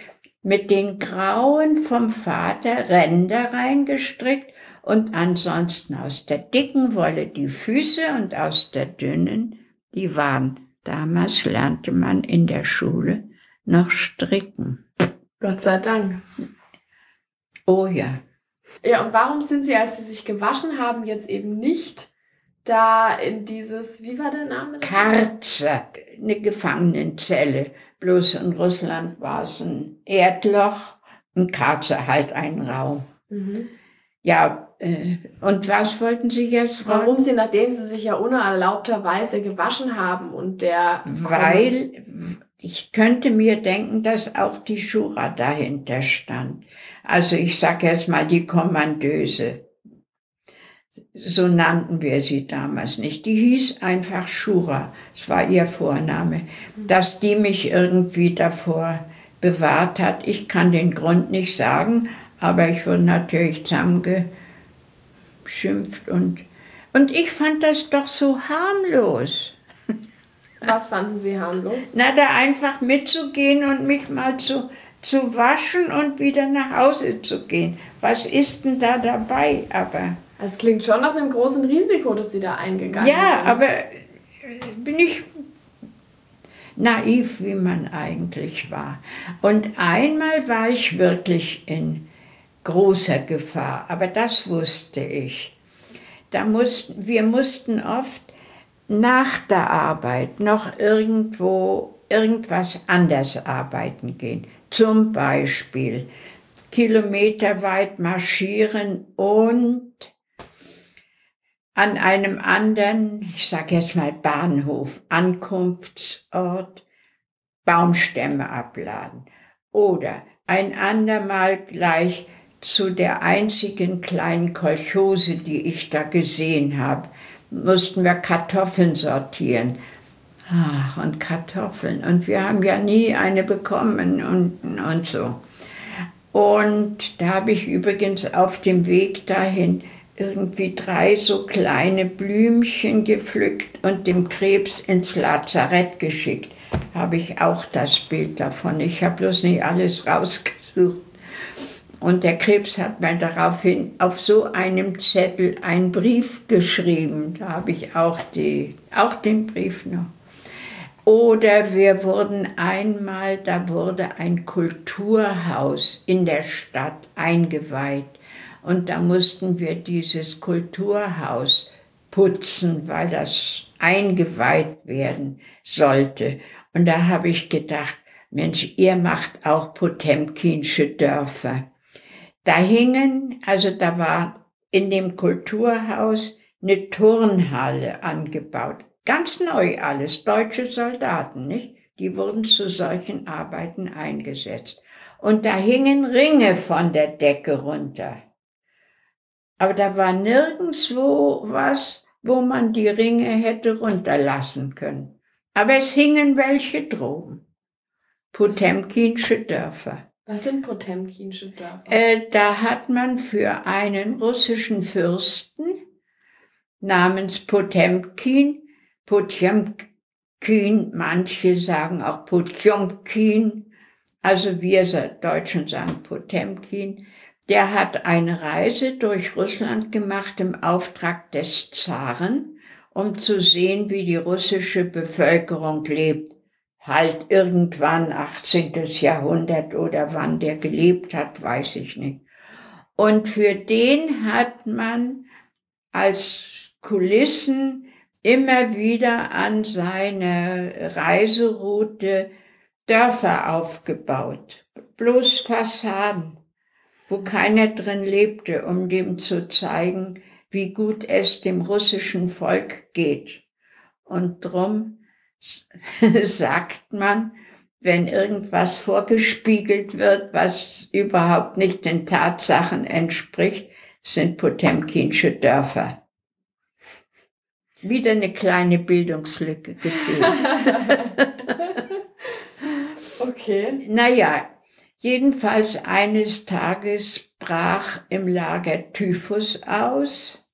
B: mit den grauen vom Vater Ränder reingestrickt und ansonsten aus der dicken Wolle die Füße und aus der dünnen die Waden. Damals lernte man in der Schule noch stricken.
C: Gott sei Dank.
B: Oh ja.
C: Ja, und warum sind Sie, als Sie sich gewaschen haben, jetzt eben nicht da in dieses, wie war der Name?
B: Karzer, eine Gefangenenzelle. Bloß in Russland war es ein Erdloch und Karzer halt ein Raum.
C: Mhm.
B: Ja, äh, und was wollten Sie jetzt fragen?
C: Warum Sie, nachdem Sie sich ja unerlaubterweise gewaschen haben und der...
B: Weil ich könnte mir denken, dass auch die Schura dahinter stand. Also ich sage jetzt mal die Kommandeuse. So nannten wir sie damals nicht. Die hieß einfach Schura. Das war ihr Vorname. Dass die mich irgendwie davor bewahrt hat, ich kann den Grund nicht sagen, aber ich wurde natürlich zusammengeschimpft und, und ich fand das doch so harmlos.
C: Was fanden Sie harmlos?
B: Na, da einfach mitzugehen und mich mal zu, zu waschen und wieder nach Hause zu gehen. Was ist denn da dabei? Aber
C: Es klingt schon nach einem großen Risiko, dass Sie da eingegangen
B: ja,
C: sind.
B: aber bin ich naiv, wie man eigentlich war. Und einmal war ich wirklich in großer Gefahr, aber das wusste ich. Da mussten, wir mussten oft nach der Arbeit noch irgendwo irgendwas anders arbeiten gehen. Zum Beispiel kilometerweit marschieren und an einem anderen, ich sage jetzt mal Bahnhof, Ankunftsort, Baumstämme abladen. Oder ein andermal gleich zu der einzigen kleinen Kolchose, die ich da gesehen habe, mussten wir Kartoffeln sortieren. Ach, und Kartoffeln. Und wir haben ja nie eine bekommen und, und so. Und da habe ich übrigens auf dem Weg dahin irgendwie drei so kleine Blümchen gepflückt und dem Krebs ins Lazarett geschickt. Habe ich auch das Bild davon. Ich habe bloß nicht alles rausgesucht. Und der Krebs hat mir daraufhin auf so einem Zettel einen Brief geschrieben. Da habe ich auch, die, auch den Brief noch. Oder wir wurden einmal, da wurde ein Kulturhaus in der Stadt eingeweiht. Und da mussten wir dieses Kulturhaus putzen, weil das eingeweiht werden sollte. Und da habe ich gedacht, Mensch, ihr macht auch Potemkinsche Dörfer. Da hingen, also da war in dem Kulturhaus eine Turnhalle angebaut. Ganz neu alles, deutsche Soldaten, nicht? Die wurden zu solchen Arbeiten eingesetzt. Und da hingen Ringe von der Decke runter. Aber da war nirgendwo was, wo man die Ringe hätte runterlassen können. Aber es hingen welche droben. Potemkinsche Dörfer.
C: Was sind Potemkinsche Dörfer?
B: Äh, da hat man für einen russischen Fürsten namens Potemkin, Potjomkin, manche sagen auch Potjomkin, also wir Deutschen sagen Potemkin, der hat eine Reise durch Russland gemacht im Auftrag des Zaren, um zu sehen, wie die russische Bevölkerung lebt. Halt irgendwann achtzehnten Jahrhundert oder wann der gelebt hat, weiß ich nicht. Und für den hat man als Kulissen immer wieder an seine Reiseroute Dörfer aufgebaut. Bloß Fassaden, wo keiner drin lebte, um dem zu zeigen, wie gut es dem russischen Volk geht. Und drum sagt man, wenn irgendwas vorgespiegelt wird, was überhaupt nicht den Tatsachen entspricht, sind Potemkinsche Dörfer. Wieder eine kleine Bildungslücke gefehlt.
C: Okay.
B: Naja, jedenfalls eines Tages brach im Lager Typhus aus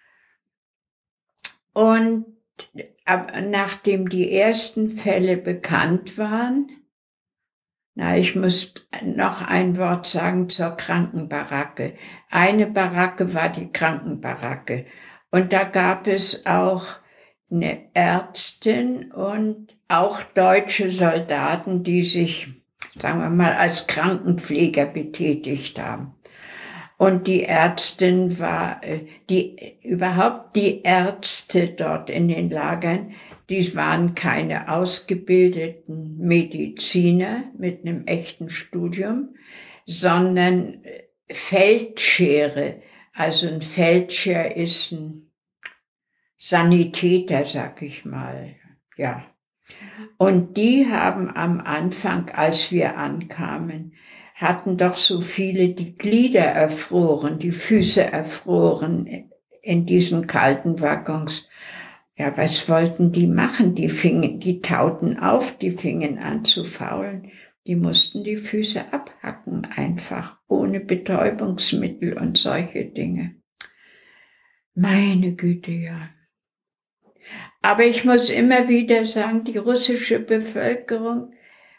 B: und nachdem die ersten Fälle bekannt waren, Na, ich muss noch ein Wort sagen zur Krankenbaracke. Eine Baracke war die Krankenbaracke. Und da gab es auch eine Ärztin und auch deutsche Soldaten, die sich, sagen wir mal, als Krankenpfleger betätigt haben. Und die Ärztin war, die, überhaupt die Ärzte dort in den Lagern, die waren keine ausgebildeten Mediziner mit einem echten Studium, sondern Feldschere. Also ein Feldscher ist ein Sanitäter, sag ich mal, ja. Und die haben am Anfang, als wir ankamen, hatten doch so viele die Glieder erfroren, die Füße erfroren in diesen kalten Waggons. Ja, was wollten die machen? Die fingen, die tauten auf, die fingen an zu faulen. Die mussten die Füße abhacken, einfach, ohne Betäubungsmittel und solche Dinge. Meine Güte, ja. Aber ich muss immer wieder sagen, die russische Bevölkerung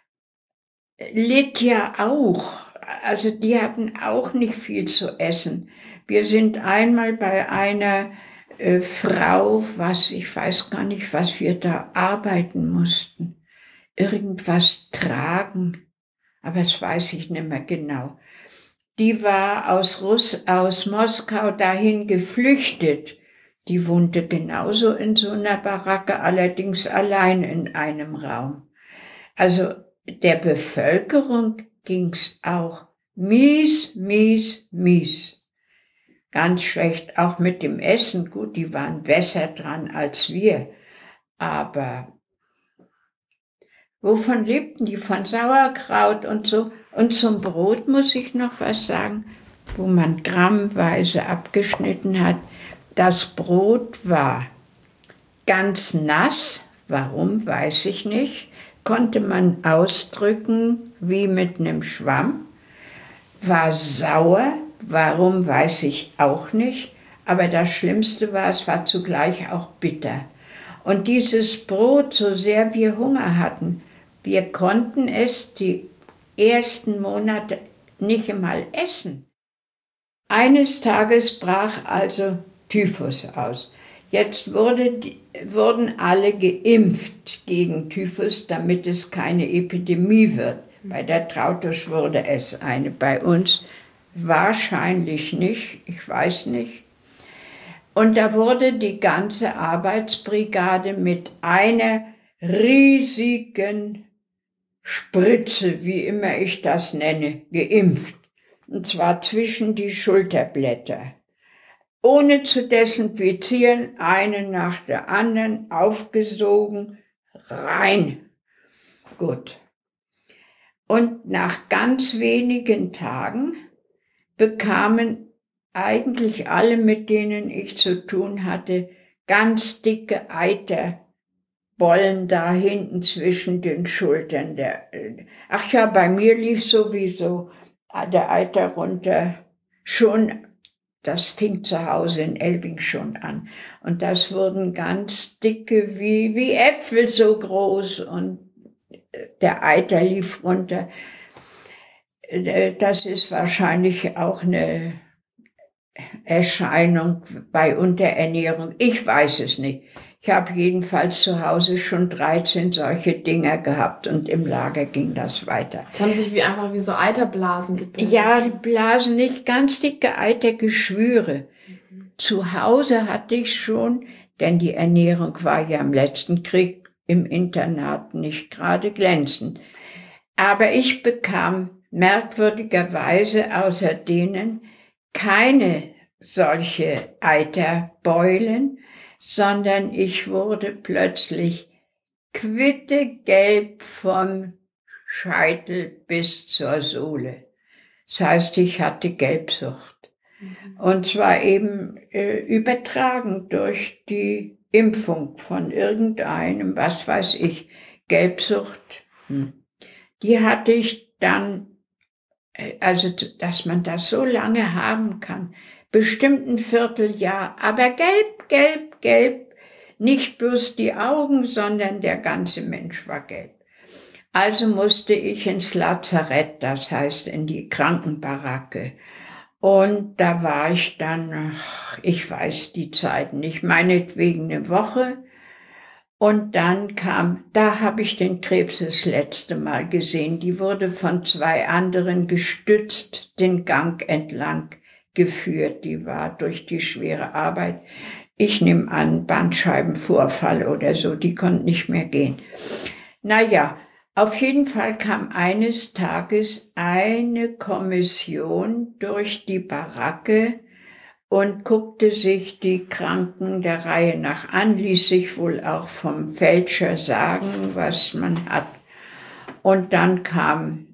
B: litt ja auch. Also die hatten auch nicht viel zu essen. Wir sind einmal bei einer äh, Frau, was, ich weiß gar nicht, was wir da arbeiten mussten. Irgendwas tragen, aber das weiß ich nicht mehr genau. Die war aus Russ, aus Moskau dahin geflüchtet. Die wohnte genauso in so einer Baracke, allerdings allein in einem Raum. Also der Bevölkerung ging's auch mies, mies, mies. Ganz schlecht, auch mit dem Essen. Gut, die waren besser dran als wir. Aber wovon lebten die? Von Sauerkraut und so. Und zum Brot muss ich noch was sagen, wo man grammweise abgeschnitten hat. Das Brot war ganz nass. Warum, weiß ich nicht. Konnte man ausdrücken wie mit einem Schwamm. War sauer. Warum, weiß ich auch nicht. Aber das Schlimmste war, es war zugleich auch bitter. Und dieses Brot, so sehr wir Hunger hatten, wir konnten es die ersten Monate nicht einmal essen. Eines Tages brach also Typhus aus. Jetzt wurde, wurden alle geimpft gegen Typhus, damit es keine Epidemie wird. Bei der Trautusch wurde es eine, bei uns wahrscheinlich nicht, ich weiß nicht. Und da wurde die ganze Arbeitsbrigade mit einer riesigen Spritze, wie immer ich das nenne, geimpft. Und zwar zwischen die Schulterblätter. Ohne zu desinfizieren, eine nach der anderen, aufgesogen, rein. Gut. Und nach ganz wenigen Tagen bekamen eigentlich alle, mit denen ich zu tun hatte, ganz dicke Eiterbollen da hinten zwischen den Schultern. Der, ach ja, bei mir lief sowieso der Eiter runter schon. Das fing zu Hause in Elbing schon an. Und das wurden ganz dicke, wie, wie Äpfel so groß. Und der Eiter lief runter. Das ist wahrscheinlich auch eine Erscheinung bei Unterernährung. Ich weiß es nicht. Ich habe jedenfalls zu Hause schon dreizehn solche Dinger gehabt und im Lager ging das weiter.
C: Das haben sich wie einfach wie so Eiterblasen gebildet.
B: Ja, die Blasen nicht, ganz dicke Eitergeschwüre. Mhm. Zu Hause hatte ich schon, denn die Ernährung war ja im letzten Krieg im Internat nicht gerade glänzend. Aber ich bekam merkwürdigerweise außer denen keine solche Eiterbeulen, sondern ich wurde plötzlich quittegelb vom Scheitel bis zur Sohle. Das heißt, ich hatte Gelbsucht. Mhm. Und zwar eben äh, übertragen durch die Impfung von irgendeinem, was weiß ich, Gelbsucht. Hm. Die hatte ich dann, also dass man das so lange haben kann, bestimmt ein Vierteljahr, aber gelb, gelb, gelb, nicht bloß die Augen, sondern der ganze Mensch war gelb. Also musste ich ins Lazarett, das heißt in die Krankenbaracke. Und da war ich dann, ich weiß die Zeit nicht, meinetwegen eine Woche. Und dann kam, da habe ich den Krebs das letzte Mal gesehen. Die wurde von zwei anderen gestützt den Gang entlang geführt. Die war durch die schwere Arbeit, ich nehme an, Bandscheibenvorfall oder so, die konnte nicht mehr gehen. Naja, auf jeden Fall kam eines Tages eine Kommission durch die Baracke und guckte sich die Kranken der Reihe nach an, ließ sich wohl auch vom Feldscher sagen, was man hat. Und dann kam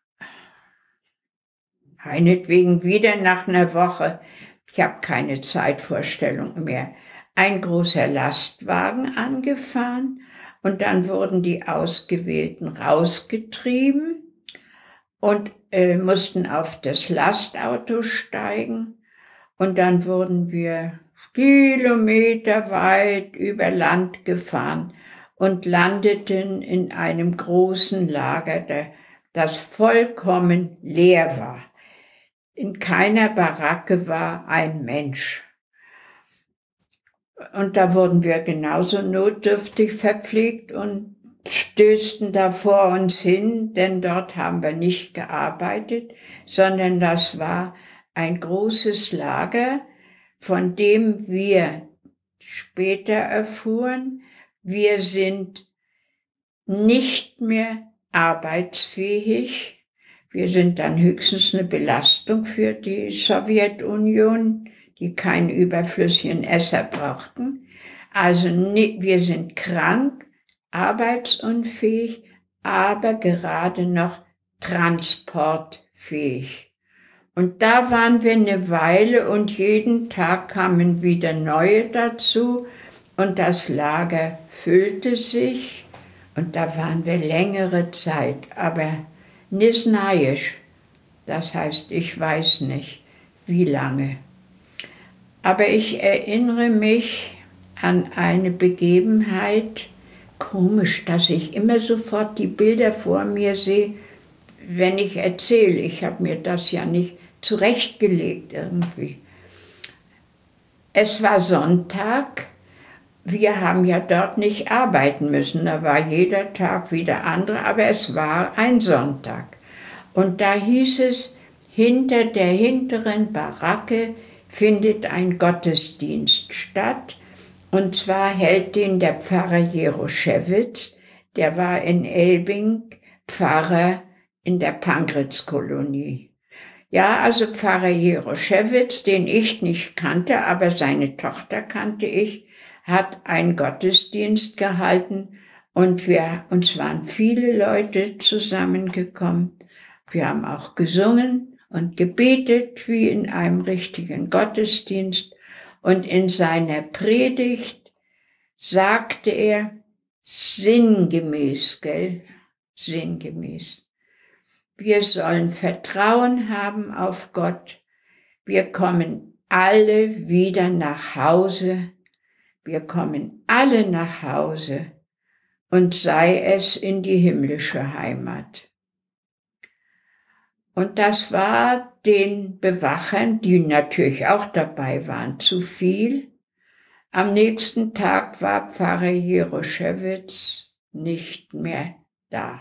B: meinetwegen wieder nach einer Woche, ich habe keine Zeitvorstellung mehr, ein großer Lastwagen angefahren und dann wurden die Ausgewählten rausgetrieben und äh, mussten auf das Lastauto steigen. Und dann wurden wir kilometerweit über Land gefahren und landeten in einem großen Lager, das vollkommen leer war. In keiner Baracke war ein Mensch. Und da wurden wir genauso notdürftig verpflegt und stößten da vor uns hin, denn dort haben wir nicht gearbeitet, sondern das war ein großes Lager, von dem wir später erfuhren, wir sind nicht mehr arbeitsfähig. Wir sind dann höchstens eine Belastung für die Sowjetunion, die keinen überflüssigen Esser brauchten. Also wir sind krank, arbeitsunfähig, aber gerade noch transportfähig. Und da waren wir eine Weile und jeden Tag kamen wieder neue dazu und das Lager füllte sich und da waren wir längere Zeit, aber nisnaisch, das heißt, ich weiß nicht, wie lange. Aber ich erinnere mich an eine Begebenheit, komisch, dass ich immer sofort die Bilder vor mir sehe, wenn ich erzähle. Ich habe mir das ja nicht zurechtgelegt irgendwie. Es war Sonntag, wir haben ja dort nicht arbeiten müssen, da war jeder Tag wieder andere, aber es war ein Sonntag. Und da hieß es, hinter der hinteren Baracke findet ein Gottesdienst statt, und zwar hält den der Pfarrer Jeroschewitz, der war in Elbing Pfarrer in der Pangritz-Kolonie. Ja, also Pfarrer Jeroschewitz, den ich nicht kannte, aber seine Tochter kannte ich, hat einen Gottesdienst gehalten und wir, uns waren viele Leute zusammengekommen. Wir haben auch gesungen und gebetet wie in einem richtigen Gottesdienst und in seiner Predigt sagte er sinngemäß, gell, sinngemäß, wir sollen Vertrauen haben auf Gott. Wir kommen alle wieder nach Hause. Wir kommen alle nach Hause und sei es in die himmlische Heimat. Und das war den Bewachern, die natürlich auch dabei waren, zu viel. Am nächsten Tag war Pfarrer Jeroschewitz nicht mehr da.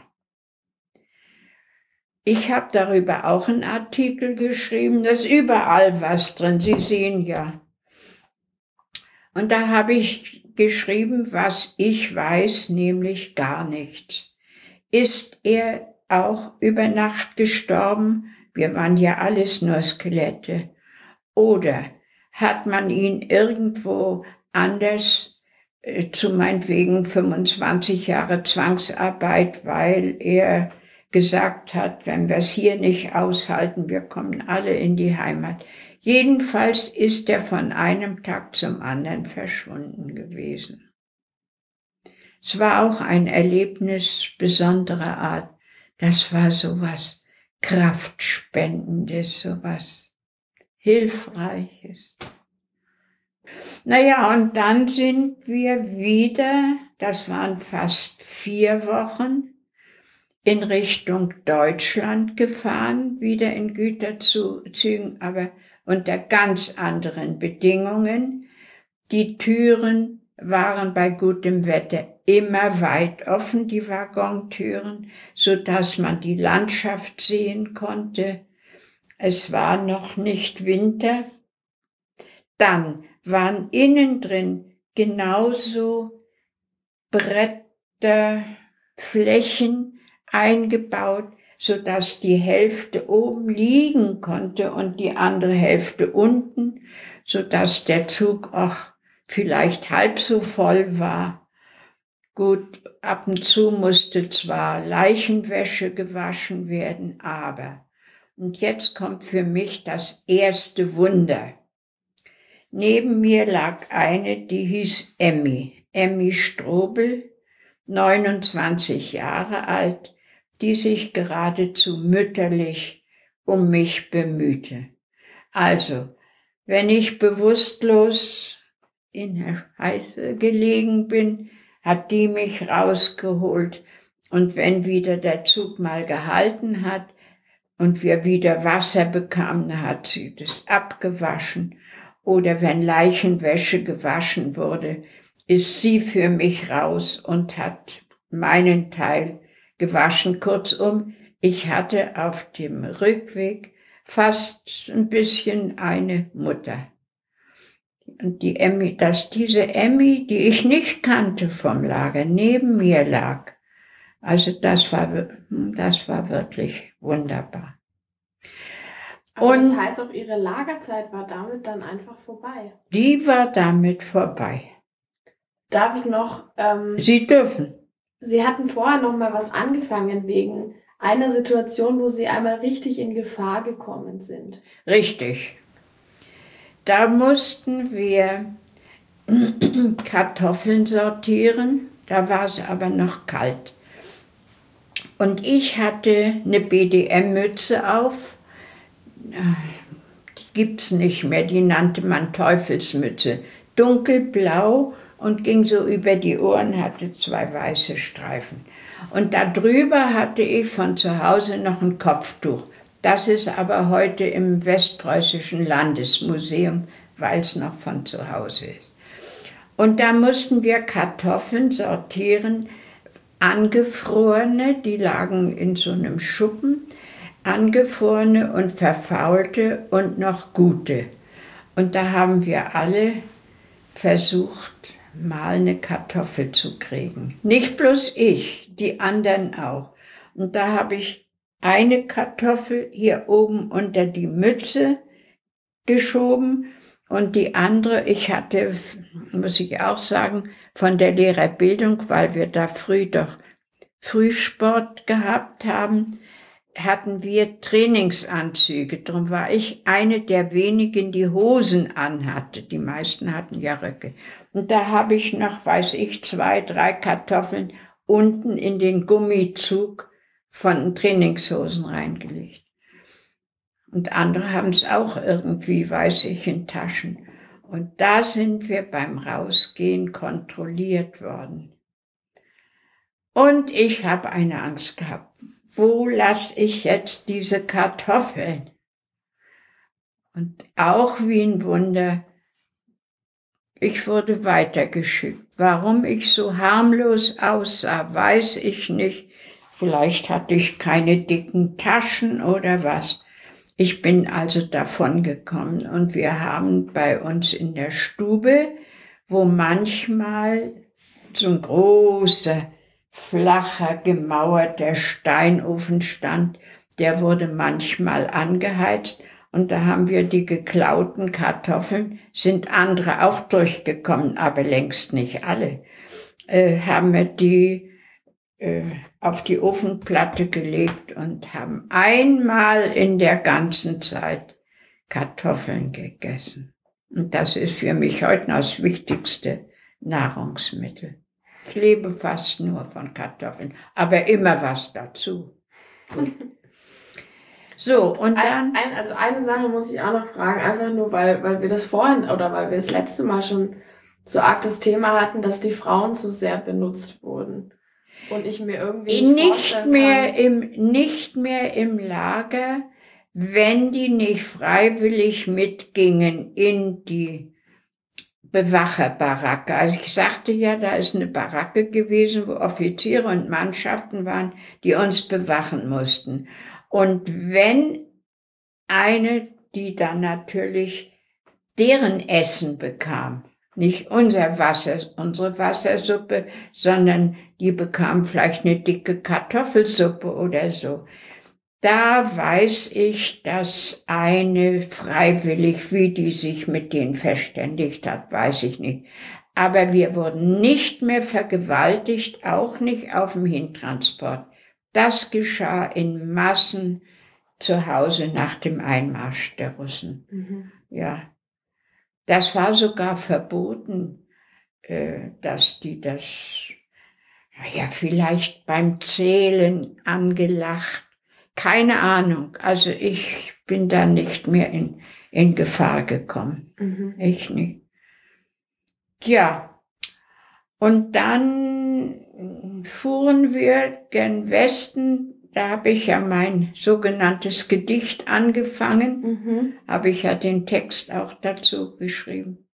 B: Ich habe darüber auch einen Artikel geschrieben, da ist überall was drin, Sie sehen ja. Und da habe ich geschrieben, was ich weiß, nämlich gar nichts. Ist er auch über Nacht gestorben? Wir waren ja alles nur Skelette. Oder hat man ihn irgendwo anders äh, zu meinetwegen fünfundzwanzig Jahre Zwangsarbeit, weil er gesagt hat, wenn wir es hier nicht aushalten, wir kommen alle in die Heimat. Jedenfalls ist er von einem Tag zum anderen verschwunden gewesen. Es war auch ein Erlebnis besonderer Art. Das war sowas Kraftspendendes, sowas Hilfreiches. Naja, und dann sind wir wieder, das waren fast vier Wochen, in Richtung Deutschland gefahren, wieder in Güterzügen, aber unter ganz anderen Bedingungen. Die Türen waren bei gutem Wetter immer weit offen, die Waggontüren, so dass man die Landschaft sehen konnte. Es war noch nicht Winter. Dann waren innen drin genauso Bretterflächen eingebaut, so dass die Hälfte oben liegen konnte und die andere Hälfte unten, so dass der Zug auch vielleicht halb so voll war. Gut, ab und zu musste zwar Leichenwäsche gewaschen werden, aber, und jetzt kommt für mich das erste Wunder. Neben mir lag eine, die hieß Emmy, Emmy Strobel, neunundzwanzig Jahre alt, die sich geradezu mütterlich um mich bemühte. Also, wenn ich bewusstlos in der Scheiße gelegen bin, hat die mich rausgeholt. Und wenn wieder der Zug mal gehalten hat und wir wieder Wasser bekamen, hat sie das abgewaschen. Oder wenn Leichenwäsche gewaschen wurde, ist sie für mich raus und hat meinen Teil gewaschen. Kurzum, ich hatte auf dem Rückweg fast ein bisschen eine Mutter. Und die Emmy, dass diese Emmy, die ich nicht kannte vom Lager, neben mir lag, also das war, das war wirklich wunderbar.
C: Aber
B: Und
C: das heißt auch, Ihre Lagerzeit war damit dann einfach vorbei.
B: Die war damit vorbei.
C: Darf ich noch... Ähm,
B: Sie dürfen.
C: Sie hatten vorher noch mal was angefangen wegen einer Situation, wo Sie einmal richtig in Gefahr gekommen sind.
B: Richtig. Da mussten wir Kartoffeln sortieren, da war es aber noch kalt. Und ich hatte eine B D M-Mütze auf, die gibt's nicht mehr, die nannte man Teufelsmütze, dunkelblau und ging so über die Ohren, hatte zwei weiße Streifen. Und da drüber hatte ich von zu Hause noch ein Kopftuch. Das ist aber heute im Westpreußischen Landesmuseum, weil es noch von zu Hause ist. Und da mussten wir Kartoffeln sortieren, angefrorene, die lagen in so einem Schuppen, angefrorene und verfaulte und noch gute. Und da haben wir alle versucht, mal eine Kartoffel zu kriegen. Nicht bloß ich, die anderen auch. Und da habe ich eine Kartoffel hier oben unter die Mütze geschoben und die andere, ich hatte, muss ich auch sagen, von der Lehrerbildung, weil wir da früh doch Frühsport gehabt haben, hatten wir Trainingsanzüge. Darum war ich eine der wenigen, die Hosen anhatte. Die meisten hatten ja Röcke. Und da habe ich noch, weiß ich, zwei, drei Kartoffeln unten in den Gummizug von Trainingshosen reingelegt. Und andere haben es auch irgendwie, weiß ich, in Taschen. Und da sind wir beim Rausgehen kontrolliert worden. Und ich habe eine Angst gehabt. Wo lasse ich jetzt diese Kartoffeln? Und auch wie ein Wunder, ich wurde weitergeschickt. Warum ich so harmlos aussah, weiß ich nicht. Vielleicht hatte ich keine dicken Taschen oder was. Ich bin also davon gekommen und wir haben bei uns in der Stube, wo manchmal so ein großer, flacher, gemauerter Steinofen stand, der wurde manchmal angeheizt und da haben wir die geklauten Kartoffeln, sind andere auch durchgekommen, aber längst nicht alle, äh, haben wir die äh, auf die Ofenplatte gelegt und haben einmal in der ganzen Zeit Kartoffeln gegessen. Und das ist für mich heute noch das wichtigste Nahrungsmittel. Ich lebe fast nur von Kartoffeln, aber immer was dazu. So, und dann...
C: Ein, ein, also eine Sache muss ich auch noch fragen, einfach nur, weil, weil wir das vorhin oder weil wir das letzte Mal schon so arg das Thema hatten, dass die Frauen zu sehr benutzt wurden. Und ich mir irgendwie
B: nicht mehr im, nicht mehr im Lager, wenn die nicht freiwillig mitgingen in die Bewacherbaracke. Also ich sagte ja, da ist eine Baracke gewesen, wo Offiziere und Mannschaften waren, die uns bewachen mussten. Und wenn eine, die dann natürlich deren Essen bekam, nicht unser Wasser, unsere Wassersuppe, sondern die bekam vielleicht eine dicke Kartoffelsuppe oder so. Da weiß ich, dass eine freiwillig, wie die sich mit denen verständigt hat, weiß ich nicht. Aber wir wurden nicht mehr vergewaltigt, auch nicht auf dem Hintransport. Das geschah in Massen zu Hause nach dem Einmarsch der Russen.
C: Mhm.
B: Ja, das war sogar verboten, äh, dass die das, ja, vielleicht beim Zählen angelacht. Keine Ahnung. Also ich bin da nicht mehr in, in Gefahr gekommen.
C: Mhm.
B: Ich nicht. Ja, und dann fuhren wir gen Westen. Da habe ich ja mein sogenanntes Gedicht angefangen.
C: Mhm.
B: Habe ich ja den Text auch dazu geschrieben.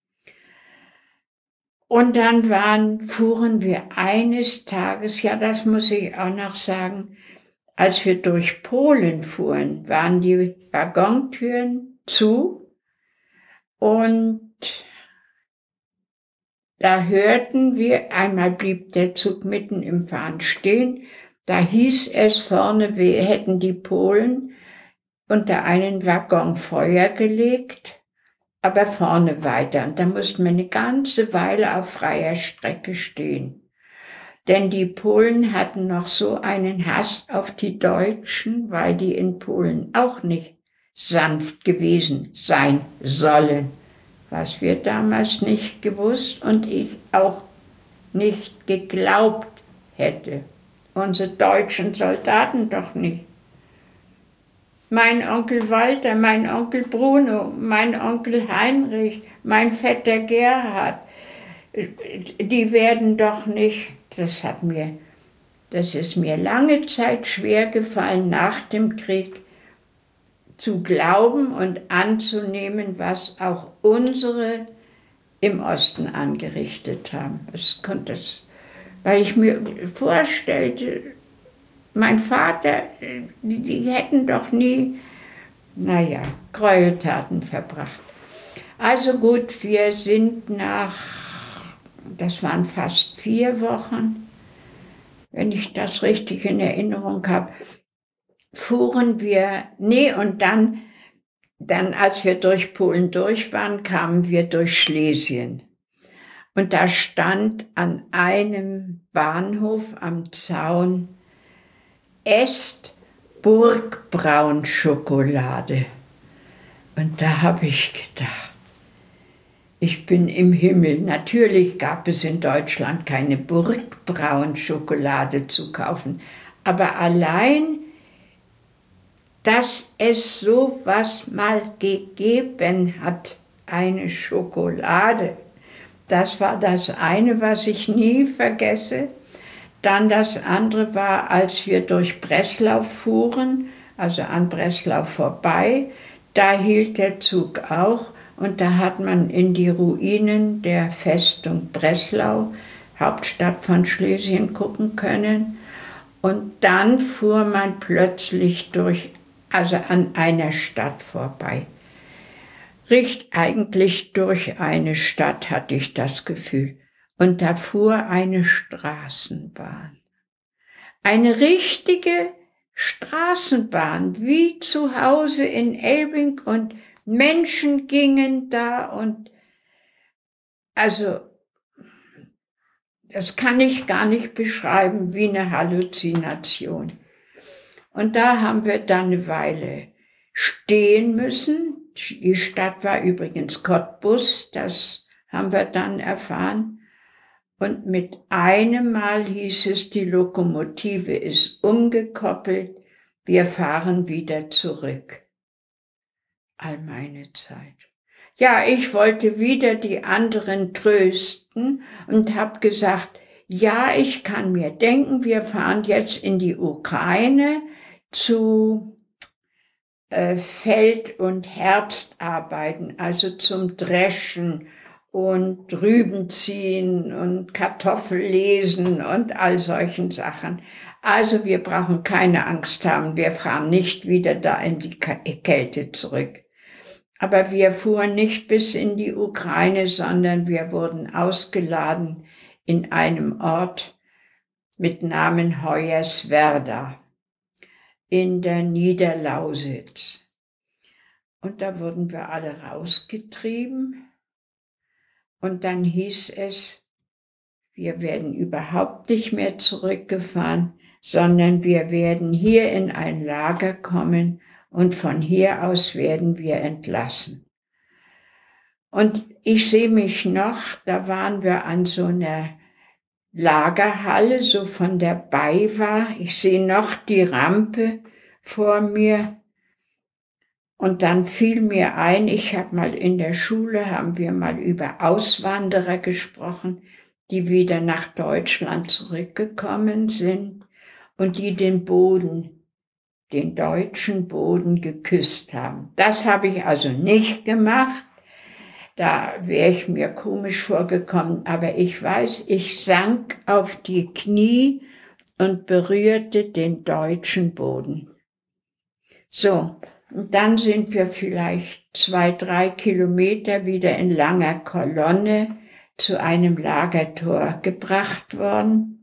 B: Und dann waren, fuhren wir eines Tages, ja, das muss ich auch noch sagen, als wir durch Polen fuhren, waren die Waggontüren zu und da hörten wir, einmal blieb der Zug mitten im Fahren stehen, da hieß es vorne, wir hätten die Polen unter einen Waggon Feuer gelegt, aber vorne weiter. Und da mussten wir eine ganze Weile auf freier Strecke stehen. Denn die Polen hatten noch so einen Hass auf die Deutschen, weil die in Polen auch nicht sanft gewesen sein sollen. Was wir damals nicht gewusst und ich auch nicht geglaubt hätte. Unsere deutschen Soldaten doch nicht. Mein Onkel Walter, mein Onkel Bruno, mein Onkel Heinrich, mein Vetter Gerhard, die werden doch nicht, das hat mir, das ist mir lange Zeit schwer gefallen, nach dem Krieg zu glauben und anzunehmen, was auch unsere im Osten angerichtet haben. Das konnte es, weil ich mir vorstellte, mein Vater, die, die hätten doch nie, naja, Gräueltaten verbracht. Also gut, wir sind nach, das waren fast vier Wochen, wenn ich das richtig in Erinnerung habe, fuhren wir, nee, und dann, dann, als wir durch Polen durch waren, kamen wir durch Schlesien. Und da stand an einem Bahnhof am Zaun, esst Burgbraunschokolade. Und da habe ich gedacht, ich bin im Himmel. Natürlich gab es in Deutschland keine Burgbraunschokolade zu kaufen, aber allein, dass es sowas mal gegeben hat, eine Schokolade, das war das eine, was ich nie vergesse. Dann das andere war, als wir durch Breslau fuhren, also an Breslau vorbei, da hielt der Zug auch und da hat man in die Ruinen der Festung Breslau, Hauptstadt von Schlesien, gucken können. Und dann fuhr man plötzlich durch, also an einer Stadt vorbei. Richt eigentlich durch eine Stadt, hatte ich das Gefühl. Und da fuhr eine Straßenbahn. Eine richtige Straßenbahn, wie zu Hause in Elbing, und Menschen gingen da und also das kann ich gar nicht beschreiben, wie eine Halluzination. Und da haben wir dann eine Weile stehen müssen. Die Stadt war übrigens Cottbus, das haben wir dann erfahren. Und mit einem Mal hieß es, die Lokomotive ist umgekoppelt, wir fahren wieder zurück. All meine Zeit. Ja, ich wollte wieder die anderen trösten und habe gesagt, Ja, ich kann mir denken, wir fahren jetzt in die Ukraine zu äh, Feld- und Herbstarbeiten, also zum Dreschen und Rübenziehen und Kartoffellesen und all solchen Sachen. Also wir brauchen keine Angst haben, wir fahren nicht wieder da in die Kälte zurück. Aber wir fuhren nicht bis in die Ukraine, sondern wir wurden ausgeladen in einem Ort mit Namen Hoyerswerda in der Niederlausitz. Und da wurden wir alle rausgetrieben. Und dann hieß es, wir werden überhaupt nicht mehr zurückgefahren, sondern wir werden hier in ein Lager kommen und von hier aus werden wir entlassen. Und ich sehe mich noch, da waren wir an so einer Lagerhalle, so von der BayWa. Ich sehe noch die Rampe vor mir. Und dann fiel mir ein, ich habe mal in der Schule, haben wir mal über Auswanderer gesprochen, die wieder nach Deutschland zurückgekommen sind und die den Boden, den deutschen Boden geküsst haben. Das habe ich also nicht gemacht. Da wäre ich mir komisch vorgekommen, aber ich weiß, ich sank auf die Knie und berührte den deutschen Boden. So, und dann sind wir vielleicht zwei, drei Kilometer wieder in langer Kolonne zu einem Lagertor gebracht worden.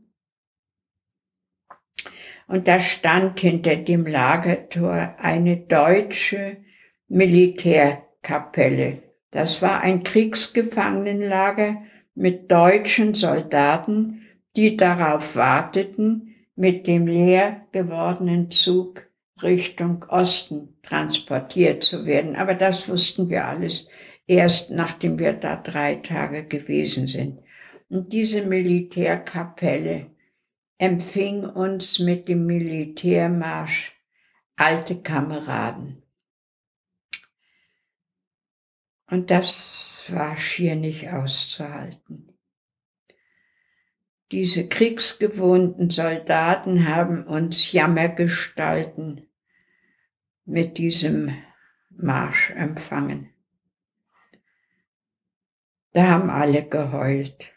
B: Und da stand hinter dem Lagertor eine deutsche Militärkapelle. Das war ein Kriegsgefangenenlager mit deutschen Soldaten, die darauf warteten, mit dem leer gewordenen Zug Richtung Osten transportiert zu werden. Aber das wussten wir alles erst, nachdem wir da drei Tage gewesen sind. Und diese Militärkapelle empfing uns mit dem Militärmarsch Alte Kameraden. Und das war schier nicht auszuhalten. Diese kriegsgewohnten Soldaten haben uns Jammergestalten mit diesem Marsch empfangen. Da haben alle geheult.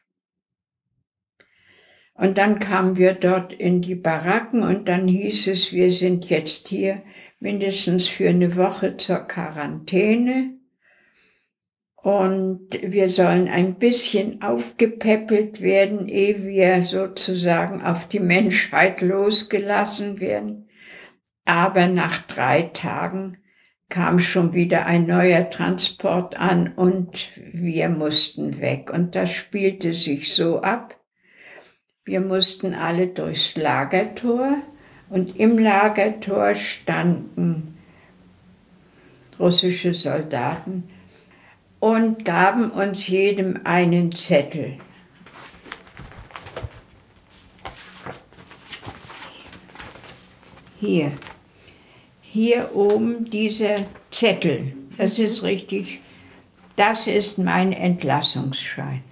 B: Und dann kamen wir dort in die Baracken und dann hieß es, wir sind jetzt hier mindestens für eine Woche zur Quarantäne. Und wir sollen ein bisschen aufgepäppelt werden, ehe wir sozusagen auf die Menschheit losgelassen werden. Aber nach drei Tagen kam schon wieder ein neuer Transport an und wir mussten weg. Und das spielte sich so ab. Wir mussten alle durchs Lagertor und im Lagertor standen russische Soldaten und gaben uns jedem einen Zettel. Hier, hier oben dieser Zettel, das ist richtig, das ist mein Entlassungsschein.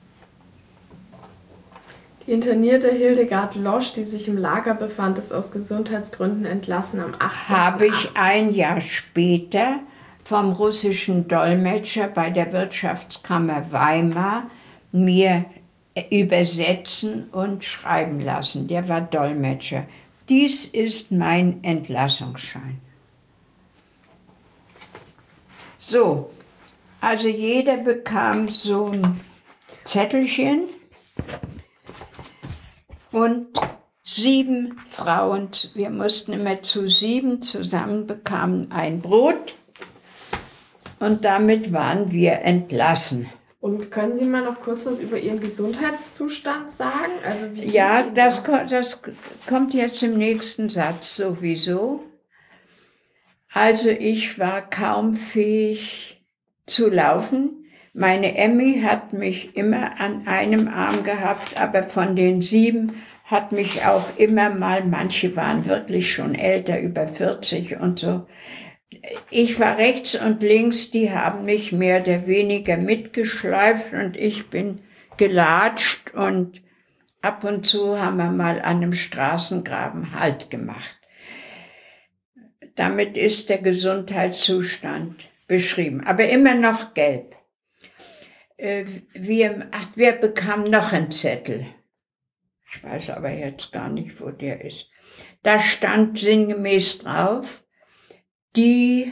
C: Die internierte Hildegard Losch, die sich im Lager befand, ist aus Gesundheitsgründen entlassen am achtzehnten
B: Habe ich ein Jahr später vom russischen Dolmetscher bei der Wirtschaftskammer Weimar mir übersetzen und schreiben lassen. Der war Dolmetscher. Dies ist mein Entlassungsschein. So, also jeder bekam so ein Zettelchen und sieben Frauen, wir mussten immer zu sieben zusammen, bekamen ein Brot. Und damit waren wir entlassen.
C: Und können Sie mal noch kurz was über Ihren Gesundheitszustand sagen? Also wie
B: ja, das, das kommt jetzt im nächsten Satz sowieso. Also ich war kaum fähig zu laufen. Meine Emmy hat mich immer an einem Arm gehabt, aber von den sieben hat mich auch immer mal, manche waren wirklich schon älter, über vierzig und so. Ich war rechts und links, die haben mich mehr oder weniger mitgeschleift und ich bin gelatscht und ab und zu haben wir mal an einem Straßengraben Halt gemacht. Damit ist der Gesundheitszustand beschrieben, aber immer noch gelb. Wir, ach, wir bekamen noch einen Zettel. Ich weiß aber jetzt gar nicht, wo der ist. Da stand sinngemäß drauf, die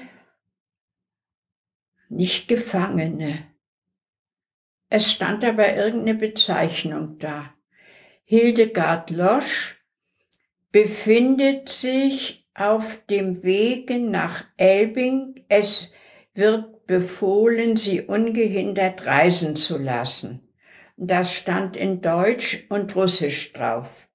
B: nicht Gefangene. Es stand aber irgendeine Bezeichnung da. Hildegard Losch befindet sich auf dem Wege nach Elbing. Es wird befohlen, sie ungehindert reisen zu lassen. Das stand in Deutsch und Russisch drauf.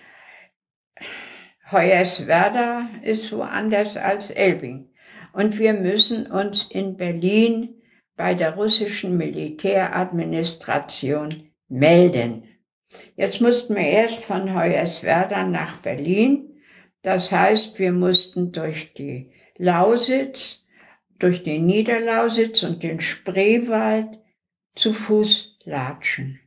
B: Hoyerswerda ist woanders als Elbing. Und wir müssen uns in Berlin bei der russischen Militäradministration melden. Jetzt mussten wir erst von Hoyerswerda nach Berlin. Das heißt, wir mussten durch die Lausitz, durch den Niederlausitz und den Spreewald zu Fuß latschen.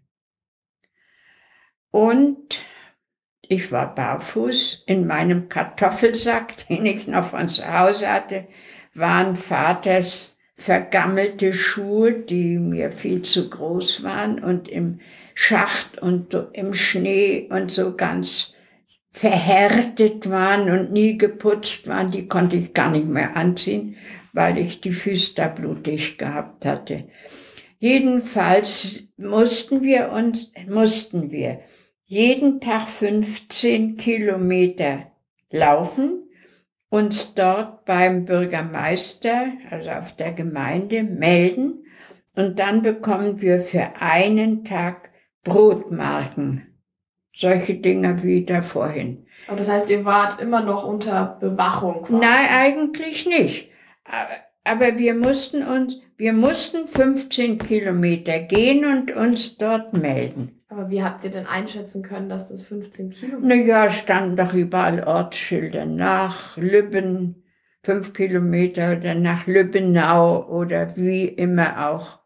B: Und ich war barfuß. In meinem Kartoffelsack, den ich noch von zu Hause hatte, waren Vaters vergammelte Schuhe, die mir viel zu groß waren und im Schacht und im Schnee und so ganz verhärtet waren und nie geputzt waren. Die konnte ich gar nicht mehr anziehen, weil ich die Füße da blutig gehabt hatte. Jedenfalls mussten wir uns, mussten wir jeden Tag fünfzehn Kilometer laufen, uns dort beim Bürgermeister, also auf der Gemeinde, melden und dann bekommen wir für einen Tag Brotmarken. Solche Dinge wie da vorhin.
C: Aber das heißt, ihr wart immer noch unter Bewachung quasi?
B: Nein, eigentlich nicht. Aber wir mussten uns, wir mussten fünfzehn Kilometer gehen und uns dort melden.
C: Aber wie habt ihr denn einschätzen können, dass das fünfzehn Kilometer?
B: Na ja, standen doch überall Ortsschilder nach Lübben, fünf Kilometer oder nach Lübbenau oder wie immer auch.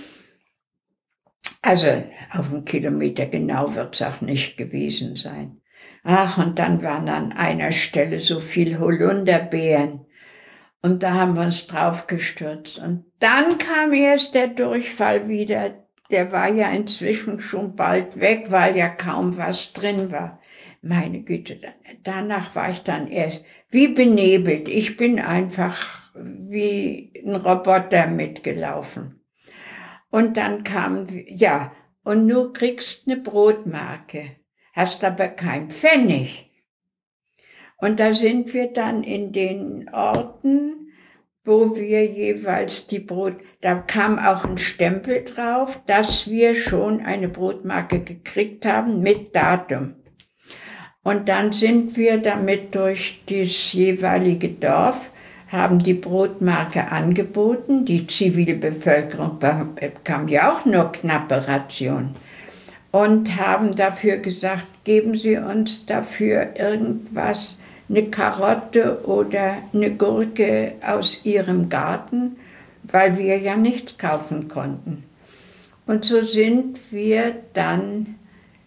B: Also auf einen Kilometer genau wird es auch nicht gewesen sein. Ach, und dann waren an einer Stelle so viel Holunderbeeren. Und da haben wir uns drauf gestürzt. Und dann kam erst der Durchfall wieder. Der war ja inzwischen schon bald weg, weil ja kaum was drin war. Meine Güte, danach war ich dann erst wie benebelt. Ich bin einfach wie ein Roboter mitgelaufen. Und dann kam, ja, und du kriegst eine Brotmarke, hast aber kein Pfennig. Und da sind wir dann in den Orten, wo wir jeweils die Brot, da kam auch ein Stempel drauf, dass wir schon eine Brotmarke gekriegt haben mit Datum. Und dann sind wir damit durch das jeweilige Dorf, haben die Brotmarke angeboten. Die Zivilbevölkerung bekam ja auch nur knappe Ration. Und haben dafür gesagt, geben Sie uns dafür irgendwas, eine Karotte oder eine Gurke aus Ihrem Garten, weil wir ja nichts kaufen konnten. Und so sind wir dann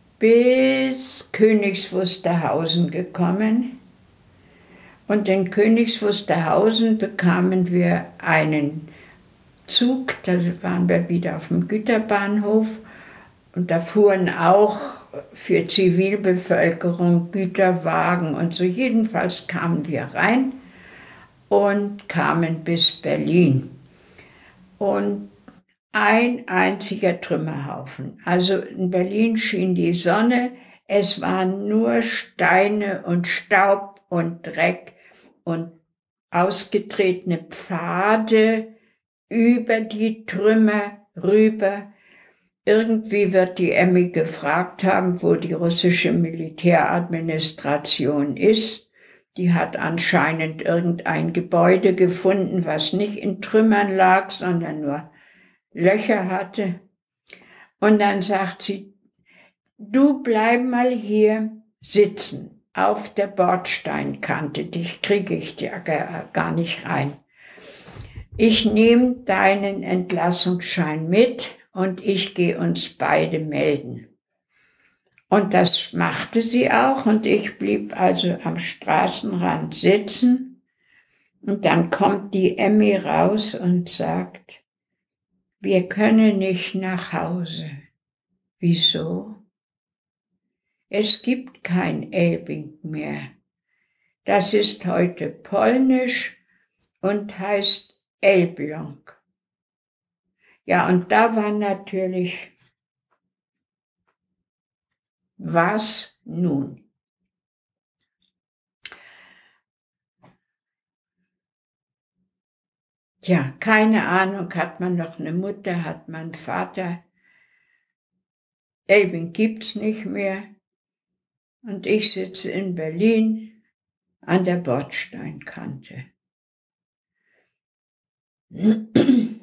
B: bis Königs Wusterhausen gekommen. Und in Königs Wusterhausen bekamen wir einen Zug, da waren wir wieder auf dem Güterbahnhof. Und da fuhren auch für Zivilbevölkerung Güterwagen und so. Jedenfalls kamen wir rein und kamen bis Berlin. Und ein einziger Trümmerhaufen. Also in Berlin schien die Sonne, es waren nur Steine und Staub und Dreck und ausgetretene Pfade über die Trümmer rüber. Irgendwie wird die Emmy gefragt haben, wo die russische Militäradministration ist. Die hat anscheinend irgendein Gebäude gefunden, was nicht in Trümmern lag, sondern nur Löcher hatte. Und dann sagt sie, du bleib mal hier sitzen auf der Bordsteinkante, dich kriege ich ja gar nicht rein. Ich nehme deinen Entlassungsschein mit und ich gehe uns beide melden. Und das machte sie auch und ich blieb also am Straßenrand sitzen. Und dann kommt die Emmy raus und sagt, wir können nicht nach Hause. Wieso? Es gibt kein Elbing mehr. Das ist heute polnisch und heißt Elbląg. Ja, und da war natürlich, was nun? Tja, keine Ahnung, hat man noch eine Mutter, hat man einen Vater. Elbing gibt's nicht mehr. Und ich sitze in Berlin an der Bordsteinkante. Und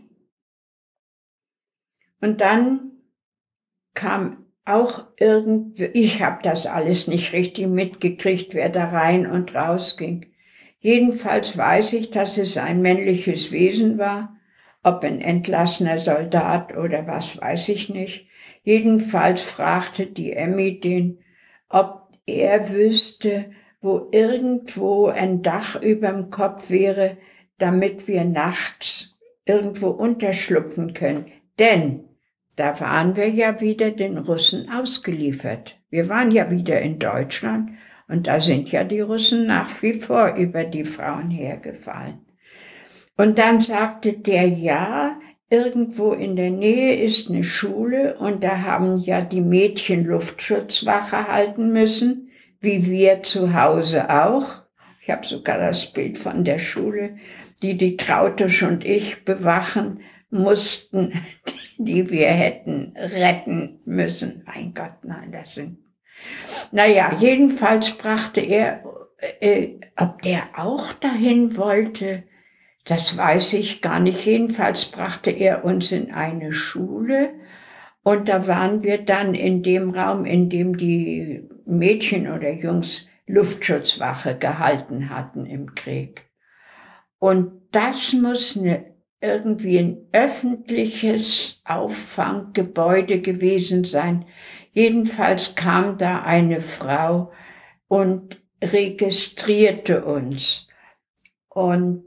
B: dann kam auch irgendwie, ich habe das alles nicht richtig mitgekriegt, wer da rein und raus ging. Jedenfalls weiß ich, dass es ein männliches Wesen war, ob ein entlassener Soldat oder was, weiß ich nicht. Jedenfalls fragte die Emmy den, ob er wüsste, wo irgendwo ein Dach überm Kopf wäre, damit wir nachts irgendwo unterschlupfen können. Denn da waren wir ja wieder den Russen ausgeliefert. Wir waren ja wieder in Deutschland und da sind ja die Russen nach wie vor über die Frauen hergefallen. Und dann sagte der, ja, irgendwo in der Nähe ist eine Schule und da haben ja die Mädchen Luftschutzwache halten müssen, wie wir zu Hause auch. Ich habe sogar das Bild von der Schule, die die Trautsch und ich bewachen mussten, die wir hätten retten müssen. Mein Gott, nein, das sind... Naja, jedenfalls brachte er, äh, ob der auch dahin wollte, das weiß ich gar nicht. Jedenfalls brachte er uns in eine Schule und da waren wir dann in dem Raum, in dem die Mädchen oder Jungs Luftschutzwache gehalten hatten im Krieg. Und das muss eine, irgendwie ein öffentliches Auffanggebäude gewesen sein. Jedenfalls kam da eine Frau und registrierte uns und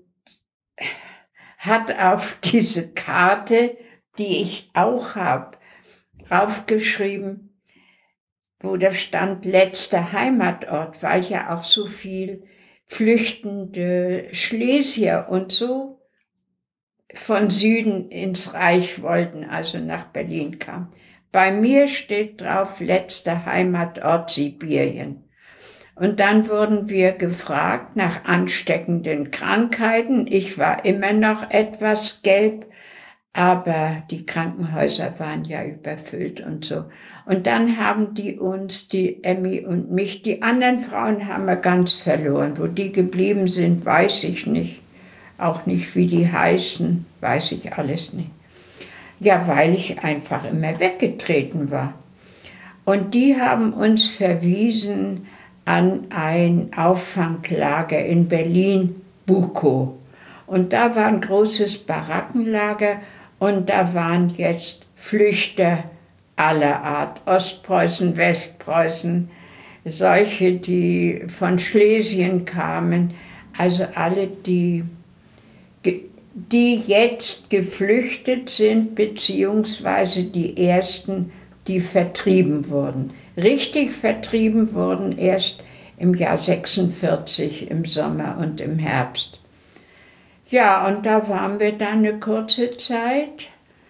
B: hat auf diese Karte, die ich auch habe, draufgeschrieben, wo da stand letzter Heimatort, weil ja auch so viel flüchtende Schlesier und so von Süden ins Reich wollten, also nach Berlin kamen. Bei mir steht drauf letzter Heimatort Sibirien. Und dann wurden wir gefragt nach ansteckenden Krankheiten. Ich war immer noch etwas gelb, aber die Krankenhäuser waren ja überfüllt und so. Und dann haben die uns, die Emmy und mich, die anderen Frauen haben wir ganz verloren. Wo die geblieben sind, weiß ich nicht. Auch nicht, wie die heißen, weiß ich alles nicht. Ja, weil ich einfach immer weggetreten war. Und die haben uns verwiesen an ein Auffanglager in Berlin, Bukow. Und da war ein großes Barackenlager und da waren jetzt Flüchter aller Art, Ostpreußen, Westpreußen, solche, die von Schlesien kamen, also alle, die, die jetzt geflüchtet sind, beziehungsweise die ersten, die vertrieben wurden. Richtig vertrieben wurden erst im Jahr sechsundvierzig, im Sommer und im Herbst. Ja, und da waren wir dann eine kurze Zeit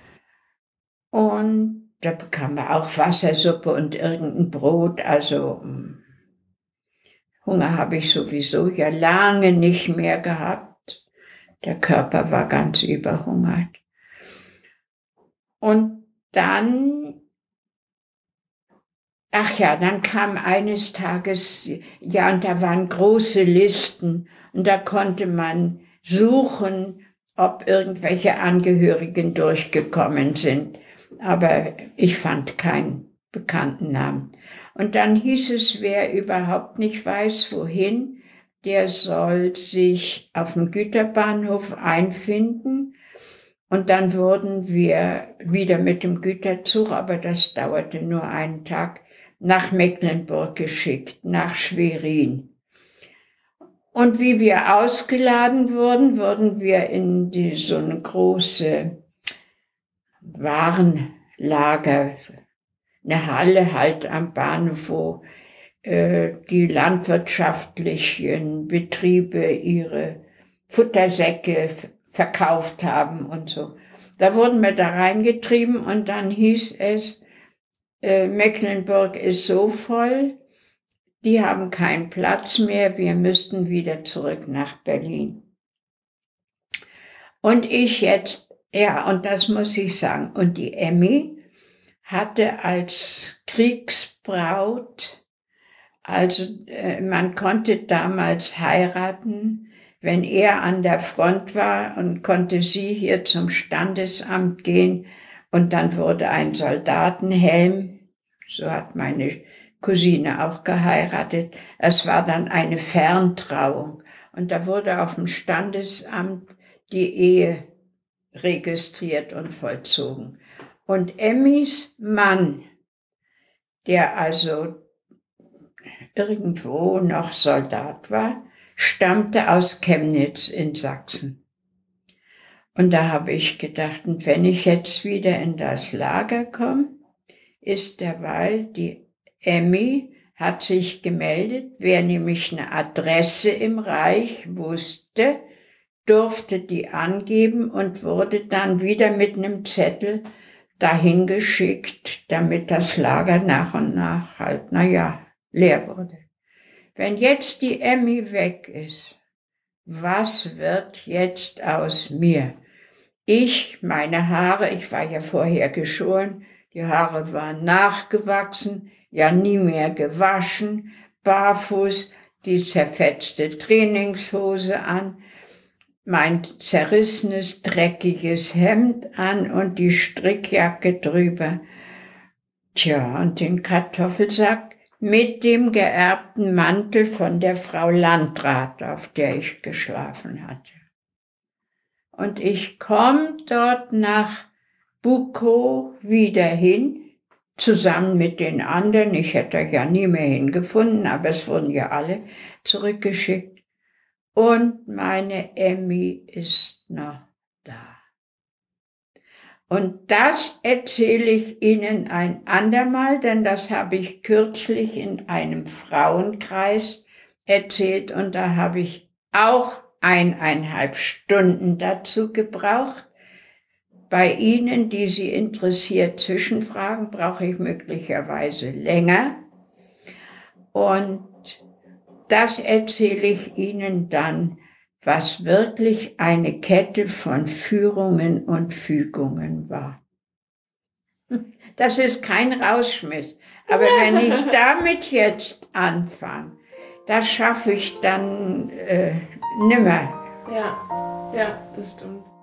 B: und da bekamen wir auch Wassersuppe und irgendein Brot. Also Hunger habe ich sowieso ja lange nicht mehr gehabt. Der Körper war ganz überhungert. Und dann, ach ja, dann kam eines Tages, ja, und da waren große Listen und da konnte man suchen, ob irgendwelche Angehörigen durchgekommen sind. Aber ich fand keinen bekannten Namen. Und dann hieß es, wer überhaupt nicht weiß, wohin, der soll sich auf dem Güterbahnhof einfinden. Und dann wurden wir wieder mit dem Güterzug, aber das dauerte nur einen Tag, nach Mecklenburg geschickt, nach Schwerin. Und wie wir ausgeladen wurden, wurden wir in die, so eine große Warenlager, eine Halle halt am Bahnhof, wo äh, die landwirtschaftlichen Betriebe ihre Futtersäcke verkauft haben und so. Da wurden wir da reingetrieben und dann hieß es, äh, Mecklenburg ist so voll, die haben keinen Platz mehr, wir müssten wieder zurück nach Berlin. Und ich jetzt, ja, und das muss ich sagen, und die Emmy hatte als Kriegsbraut, also äh, man konnte damals heiraten, wenn er an der Front war, und konnte sie hier zum Standesamt gehen und dann wurde ein Soldatenhelm, so hat meine Cousine auch geheiratet, es war dann eine Ferntrauung und da wurde auf dem Standesamt die Ehe registriert und vollzogen. Und Emmys Mann, der also irgendwo noch Soldat war, stammte aus Chemnitz in Sachsen. Und da habe ich gedacht, und wenn ich jetzt wieder in das Lager komme, ist derweil die Emmy hat sich gemeldet, wer nämlich eine Adresse im Reich wusste, durfte die angeben und wurde dann wieder mit einem Zettel dahin geschickt, damit das Lager nach und nach halt, naja, leer wurde. Wenn jetzt die Emmy weg ist, was wird jetzt aus mir? Ich, meine Haare, ich war ja vorher geschoren, die Haare waren nachgewachsen, ja nie mehr gewaschen, barfuß, die zerfetzte Trainingshose an, mein zerrissenes, dreckiges Hemd an und die Strickjacke drüber. Tja, und den Kartoffelsack mit dem geerbten Mantel von der Frau Landrat, auf der ich geschlafen hatte. Und ich komme dort nach Bukow wieder hin, zusammen mit den anderen. Ich hätte ja nie mehr hingefunden, aber es wurden ja alle zurückgeschickt. Und meine Emmy ist noch da. Und das erzähle ich Ihnen ein andermal, denn das habe ich kürzlich in einem Frauenkreis erzählt und da habe ich auch eineinhalb Stunden dazu gebraucht. Bei Ihnen, die Sie interessiert, Zwischenfragen, brauche ich möglicherweise länger. Und das erzähle ich Ihnen dann, was wirklich eine Kette von Führungen und Fügungen war. Das ist kein Rausschmiss, aber wenn ich damit jetzt anfange, das schaffe ich dann äh, nimmer.
C: Ja, ja, das stimmt.